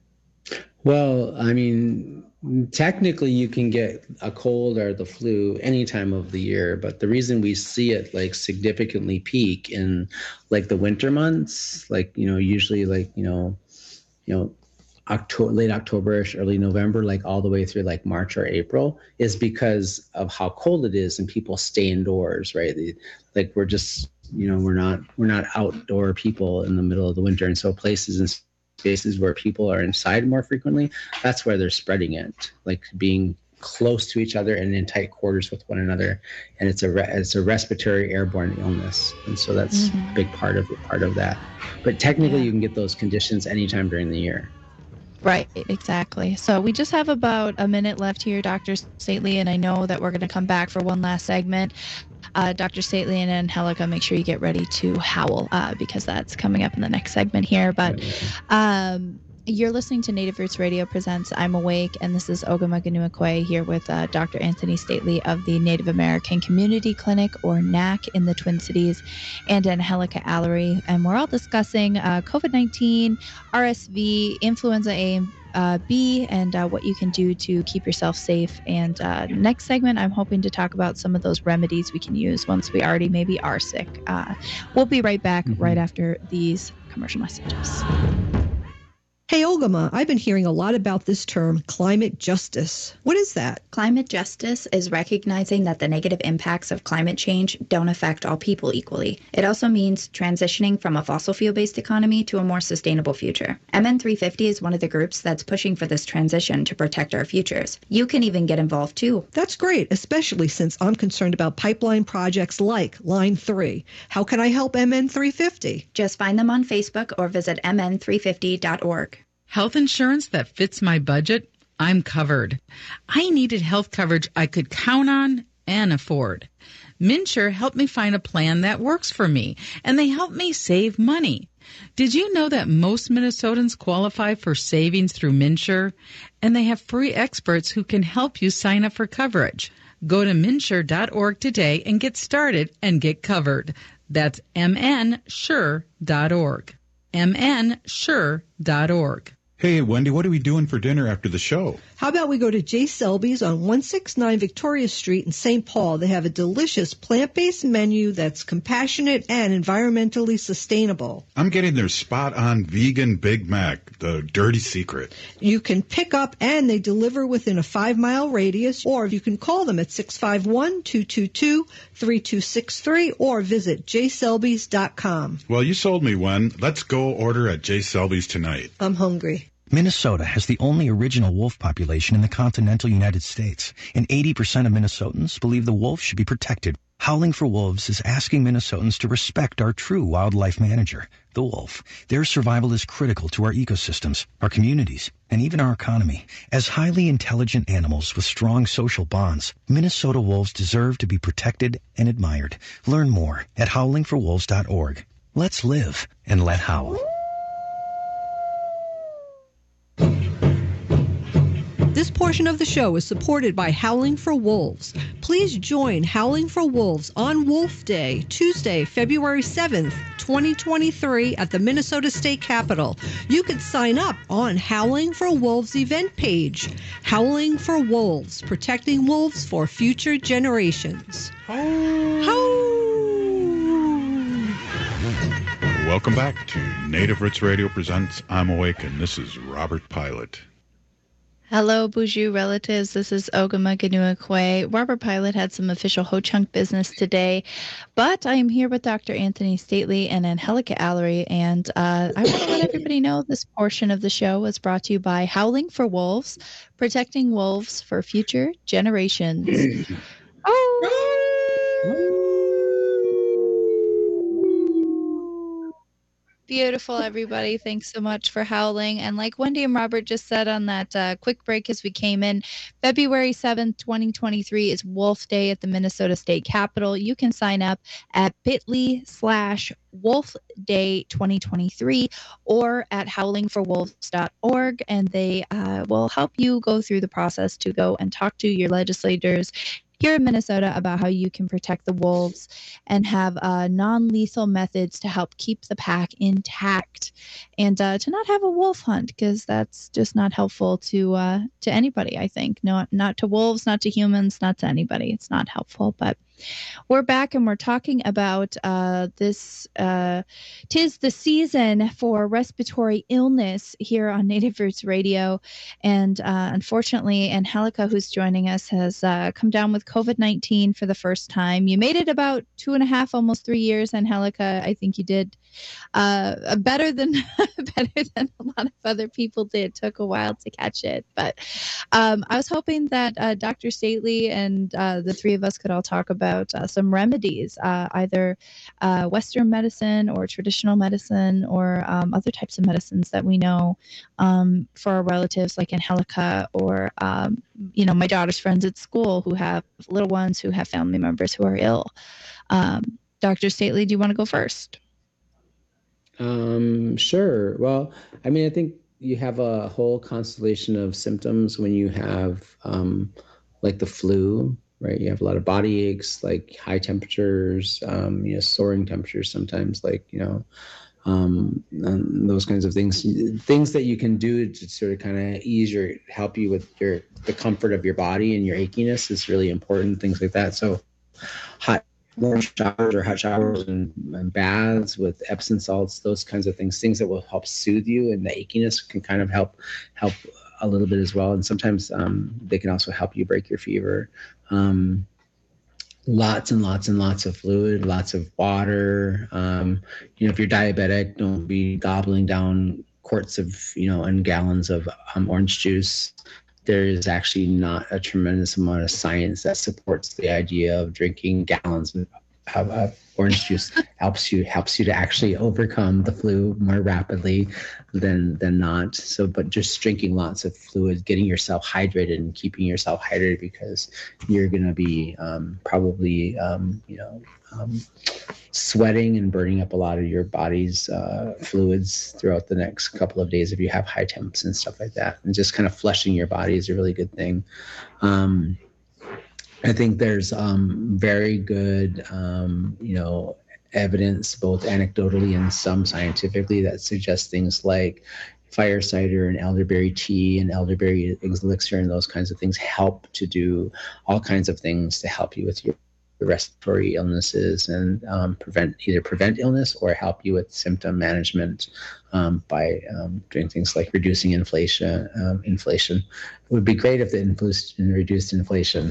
Well, I mean, technically you can get a cold or the flu any time of the year, but the reason we see it like significantly peak in like the winter months, like, you know, usually like, you know, you know, October, late October-ish, early November, like all the way through like March or April, is because of how cold it is and people stay indoors, right? Like we're just, you know, we're not we're not outdoor people in the middle of the winter, and so places and spaces where people are inside more frequently, that's where they're spreading it, like being close to each other and in tight quarters with one another, and it's a re- it's a respiratory airborne illness, and so that's mm-hmm. a big part of part of that. But technically, yeah. you can get those conditions anytime during the year. Right, exactly. So we just have about a minute left here, Doctor Stately, and I know that we're going to come back for one last segment. Uh, Doctor Stately and Angelica, make sure you get ready to howl uh, because that's coming up in the next segment here. But um, you're listening to Native Roots Radio presents I'm Awake, and this is Ogama here with uh, Doctor Anthony Stately of the Native American Community Clinic, or N A C, in the Twin Cities, and Angelica Allery. And we're all discussing uh, COVID nineteen, R S V, influenza A and uh, B, and uh, what you can do to keep yourself safe. And uh, next segment, I'm hoping to talk about some of those remedies we can use once we already maybe are sick. Uh, we'll be right back mm-hmm. right after these commercial messages. Hey, Ogama, I've been hearing a lot about this term, climate justice. What is that? Climate justice is recognizing that the negative impacts of climate change don't affect all people equally. It also means transitioning from a fossil fuel-based economy to a more sustainable future. M N three fifty is one of the groups that's pushing for this transition to protect our futures. You can even get involved too. That's great, especially since I'm concerned about pipeline projects like Line three. How can I help M N three fifty? Just find them on Facebook or visit m n three fifty dot org. Health insurance that fits my budget? I'm covered. I needed health coverage I could count on and afford. MNsure helped me find a plan that works for me, and they helped me save money. Did you know that most Minnesotans qualify for savings through MNsure? And they have free experts who can help you sign up for coverage. Go to m n sure dot org today and get started and get covered. That's m n sure dot org. m n sure dot org. Hey, Wendy, what are we doing for dinner after the show? How about we go to J. Selby's on one sixty-nine Victoria Street in Saint Paul? They have a delicious plant-based menu that's compassionate and environmentally sustainable. I'm getting their spot-on vegan Big Mac, the dirty secret. You can pick up and they deliver within a five-mile radius, or you can call them at six five one, two two two, three two six three or visit j selbys dot com. Well, you sold me one. Let's go order at J. Selby's tonight. I'm hungry. Minnesota has the only original wolf population in the continental United States, and eighty percent of Minnesotans believe the wolf should be protected. Howling for Wolves is asking Minnesotans to respect our true wildlife manager, the wolf. Their survival is critical to our ecosystems, our communities, and even our economy. As highly intelligent animals with strong social bonds, Minnesota wolves deserve to be protected and admired. Learn more at howling for wolves dot org. Let's live and let howl. This portion of the show is supported by Howling for Wolves. Please join Howling for Wolves on Wolf Day, Tuesday, February seventh, twenty twenty-three at the Minnesota State Capitol. You can sign up on Howling for Wolves event page. Howling for Wolves, protecting wolves for future generations. Welcome back to Native Roots Radio presents I'm Awake, and this is Robert Pilot. Hello, Buju relatives. This is Ogama Ganuakwe. Robert Pilot had some official Ho-Chunk business today, but I am here with Doctor Anthony Stately and Angelica Allery, and uh, I want to let everybody know this portion of the show was brought to you by Howling for Wolves, protecting wolves for future generations. Oh! Beautiful, everybody. Thanks so much for howling. And like Wendy and Robert just said on that uh, quick break as we came in, February seventh, twenty twenty-three is Wolf Day at the Minnesota State Capitol. You can sign up at bit.ly slash Wolf Day twenty twenty-three or at howling for wolves dot org, and they uh, will help you go through the process to go and talk to your legislators here in Minnesota about how you can protect the wolves and have uh, non-lethal methods to help keep the pack intact and uh, to not have a wolf hunt, because that's just not helpful to uh, to anybody, I think. No, not to wolves, not to humans, not to anybody. It's not helpful. But we're back and we're talking about uh, this. Uh, 'tis the season for respiratory illness here on Native Roots Radio. And uh, unfortunately, Angelica, who's joining us, has uh, come down with covid nineteen for the first time. You made it about two and a half, almost three years, Angelica. I think you did uh, better than better than a lot of other people did. It took a while to catch it. But um, I was hoping that uh, Doctor Stately and uh, the three of us could all talk about about uh, some remedies, uh, either uh, Western medicine or traditional medicine or um, other types of medicines that we know um, for our relatives like Angelica or, um, you know, my daughter's friends at school who have little ones who have family members who are ill. Um, Doctor Stately, do you want to go first? Um, sure. Well, I mean, I think you have a whole constellation of symptoms when you have um, like the flu. Right, you have a lot of body aches, like high temperatures, um, you know, soaring temperatures sometimes, like you know, um, those kinds of things. Things that you can do to sort of kind of ease your, help you with your the comfort of your body and your achiness is really important. Things like that. So, hot warm showers or hot showers and, and baths with Epsom salts, those kinds of things. Things that will help soothe you, and the achiness can kind of help help. a little bit as well. And sometimes um, they can also help you break your fever. Um, lots and lots and lots of fluid, lots of water. Um, you know, if you're diabetic, don't be gobbling down quarts of, you know, and gallons of um, orange juice. There is actually not a tremendous amount of science that supports the idea of drinking gallons of Of, of orange juice helps you helps you to actually overcome the flu more rapidly than than not. So, but just drinking lots of fluid, getting yourself hydrated, and keeping yourself hydrated, because you're going to be um, probably um, you know um, sweating and burning up a lot of your body's uh, fluids throughout the next couple of days if you have high temps and stuff like that. And just kind of flushing your body is a really good thing. Um, I think there's um, very good, um, you know, evidence, both anecdotally and some scientifically, that suggests things like fire cider and elderberry tea and elderberry elixir and those kinds of things help to do all kinds of things to help you with your respiratory illnesses and um, prevent either prevent illness or help you with symptom management um, by um, doing things like reducing inflation. Um, inflation it would be great if the inflation reduced inflation.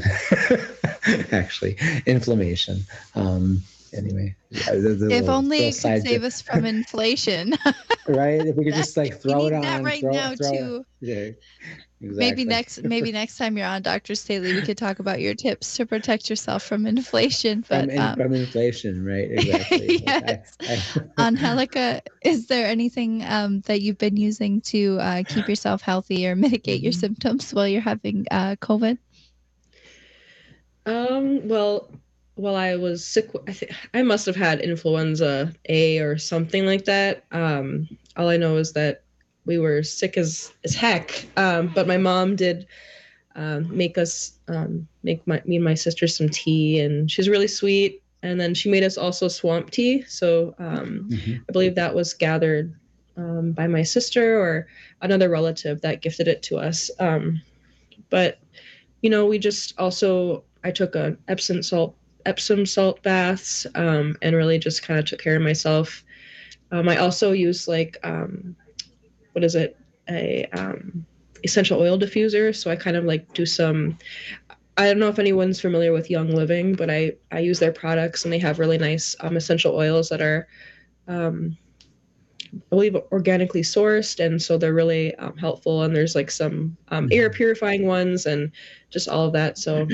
Actually, inflammation. Um, anyway, the, the if little, only little it could save joke. us from inflation. Right? If we could just like throw we it need on that right throw, now throw too. It, yeah. Exactly. Maybe next, maybe next time you're on, Doctor Staley, we could talk about your tips to protect yourself from inflation. But from, in, um, from inflation, right? Exactly. yes. I, I, Angelica, is there anything um, that you've been using to uh, keep yourself healthy or mitigate your symptoms while you're having uh, COVID? Um. Well, while I was sick, I think I must have had influenza A or something like that. Um, all I know is that we were sick as, as heck. Um, but my mom did um, make us, um, make my, me and my sister some tea, and she's really sweet. And then she made us also swamp tea. So um, mm-hmm. I believe that was gathered um, by my sister or another relative that gifted it to us. Um, but, you know, we just also, I took a Epsom salt, Epsom salt baths um, and really just kind of took care of myself. Um, I also use like, um, what is it? A um, essential oil diffuser. So I kind of like do some, I don't know if anyone's familiar with Young Living, but I, I use their products, and they have really nice um, essential oils that are, um, I believe, organically sourced. And so they're really um, helpful. And there's like some um, air purifying ones and just all of that. So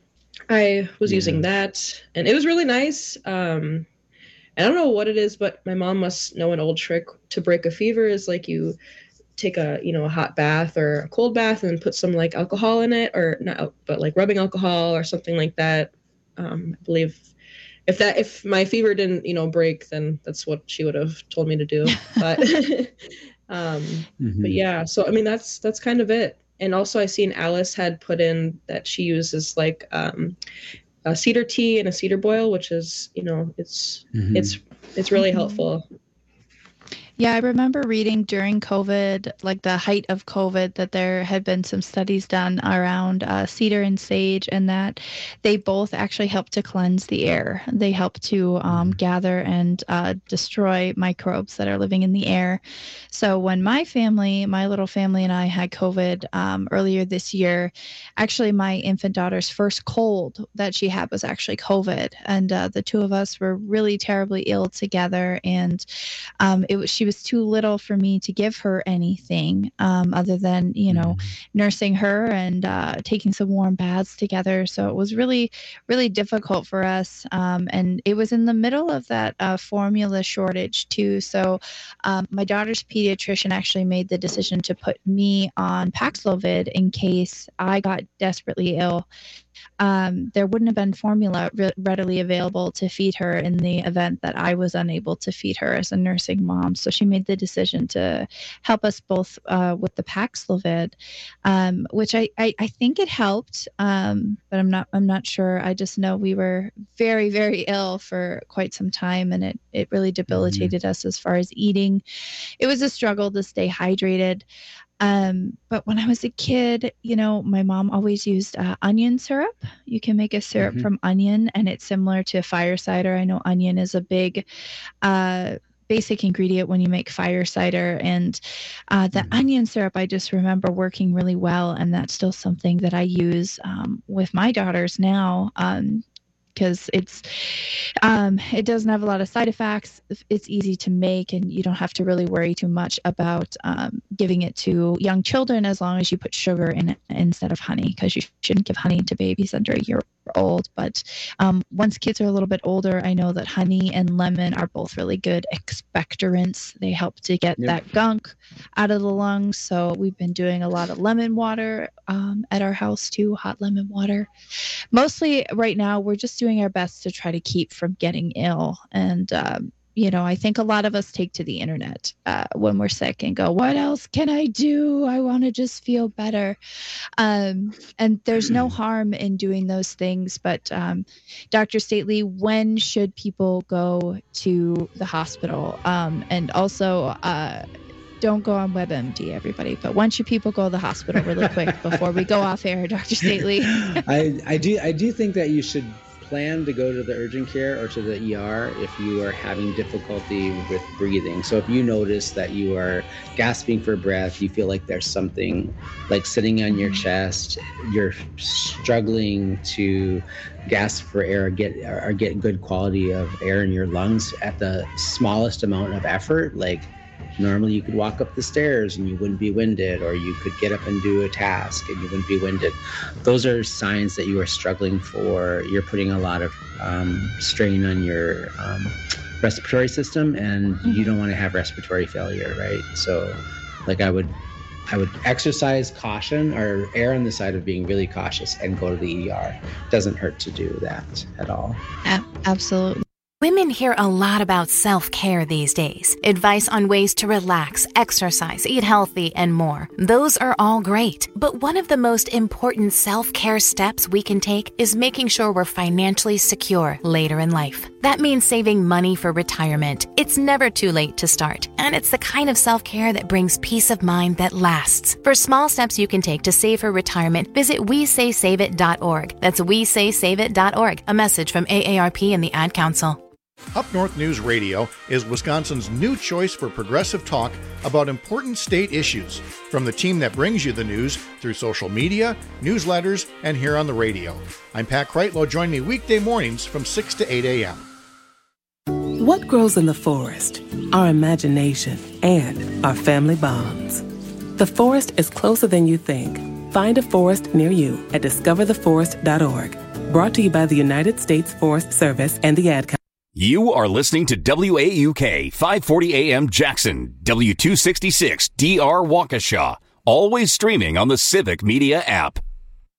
I was yeah. using that, and it was really nice. Um, I don't know what it is, but my mom must know an old trick to break a fever is like you take a, you know, a hot bath or a cold bath and put some like alcohol in it, or not, but like rubbing alcohol or something like that. Um, I believe if that, if my fever didn't, you know, break, then that's what she would have told me to do. But, um, mm-hmm. but yeah, so, I mean, that's, that's kind of it. And also I seen Alice had put in that she uses like, um, a cedar tea and a cedar boil, which is, you know, it's, mm-hmm. it's, it's really mm-hmm. helpful. Yeah, I remember reading during COVID, like the height of COVID, that there had been some studies done around uh, cedar and sage, and that they both actually help to cleanse the air. They help to um, gather and uh, destroy microbes that are living in the air. So when my family, my little family and I had COVID um, earlier this year, actually my infant daughter's first cold that she had was actually COVID. And uh, the two of us were really terribly ill together. And um, it was, she was too little for me to give her anything um, other than, you know, mm-hmm. nursing her and uh, taking some warm baths together. So it was really, really difficult for us. Um, and it was in the middle of that uh, formula shortage too. So um, my daughter's pediatrician actually made the decision to put me on Paxlovid in case I got desperately ill. Um, there wouldn't have been formula re- readily available to feed her in the event that I was unable to feed her as a nursing mom. So she made the decision to help us both uh, with the Paxlovid, um, which I, I, I think it helped, um, but I'm not I'm not sure. I just know we were very, very ill for quite some time, and it, it really debilitated mm-hmm. us as far as eating. It was a struggle to stay hydrated. Um, but when I was a kid, you know, my mom always used uh, onion syrup. You can make a syrup mm-hmm. from onion, and it's similar to fire cider. I know onion is a big uh, basic ingredient when you make fire cider. And uh, the mm-hmm. onion syrup, I just remember working really well. And that's still something that I use um, with my daughters now. Um, because it's um, it doesn't have a lot of side effects. It's easy to make, and you don't have to really worry too much about um, giving it to young children as long as you put sugar in it instead of honey, because you shouldn't give honey to babies under a year old. But um, once kids are a little bit older, I know that honey and lemon are both really good expectorants. They help to get yep. that gunk out of the lungs. So we've been doing a lot of lemon water um, at our house too, hot lemon water. Mostly right now, we're just doing our best to try to keep from getting ill. And, um, you know, I think a lot of us take to the internet uh, when we're sick and go, what else can I do? I want to just feel better. Um, and there's no harm in doing those things. But um, Doctor Stately, when should people go to the hospital? Um, and also, uh, don't go on WebMD, everybody. But when should people go to the hospital really quick before we go off air, Doctor Stately? I, I do I do think that you should plan to go to the urgent care or to the E R if you are having difficulty with breathing. So if you notice that you are gasping for breath, you feel like there's something like sitting on your chest, you're struggling to gasp for air or get or get good quality of air in your lungs at the smallest amount of effort, like normally you could walk up the stairs and you wouldn't be winded, or you could get up and do a task and you wouldn't be winded. Those are signs that you are struggling for. You're putting a lot of um, strain on your um, respiratory system, and mm-hmm. you don't want to have respiratory failure, right? So like I would I would exercise caution or err on the side of being really cautious and go to the E R. It doesn't hurt to do that at all. A- absolutely. Women hear a lot about self-care these days. Advice on ways to relax, exercise, eat healthy, and more. Those are all great. But one of the most important self-care steps we can take is making sure we're financially secure later in life. That means saving money for retirement. It's never too late to start. And it's the kind of self-care that brings peace of mind that lasts. For small steps you can take to save for retirement, visit we say save it dot org. That's we say save it dot org. A message from A A R P and the Ad Council. Up North News Radio is Wisconsin's new choice for progressive talk about important state issues, from the team that brings you the news through social media, newsletters, and here on the radio. I'm Pat Kreitlow. Join me weekday mornings from six to eight a.m. What grows in the forest? Our imagination and our family bonds. The forest is closer than you think. Find a forest near you at discover the forest dot org. Brought to you by the United States Forest Service and the Ad Council. You are listening to W A U K five forty A M Jackson, W two sixty-six D R Waukesha, always streaming on the Civic Media app.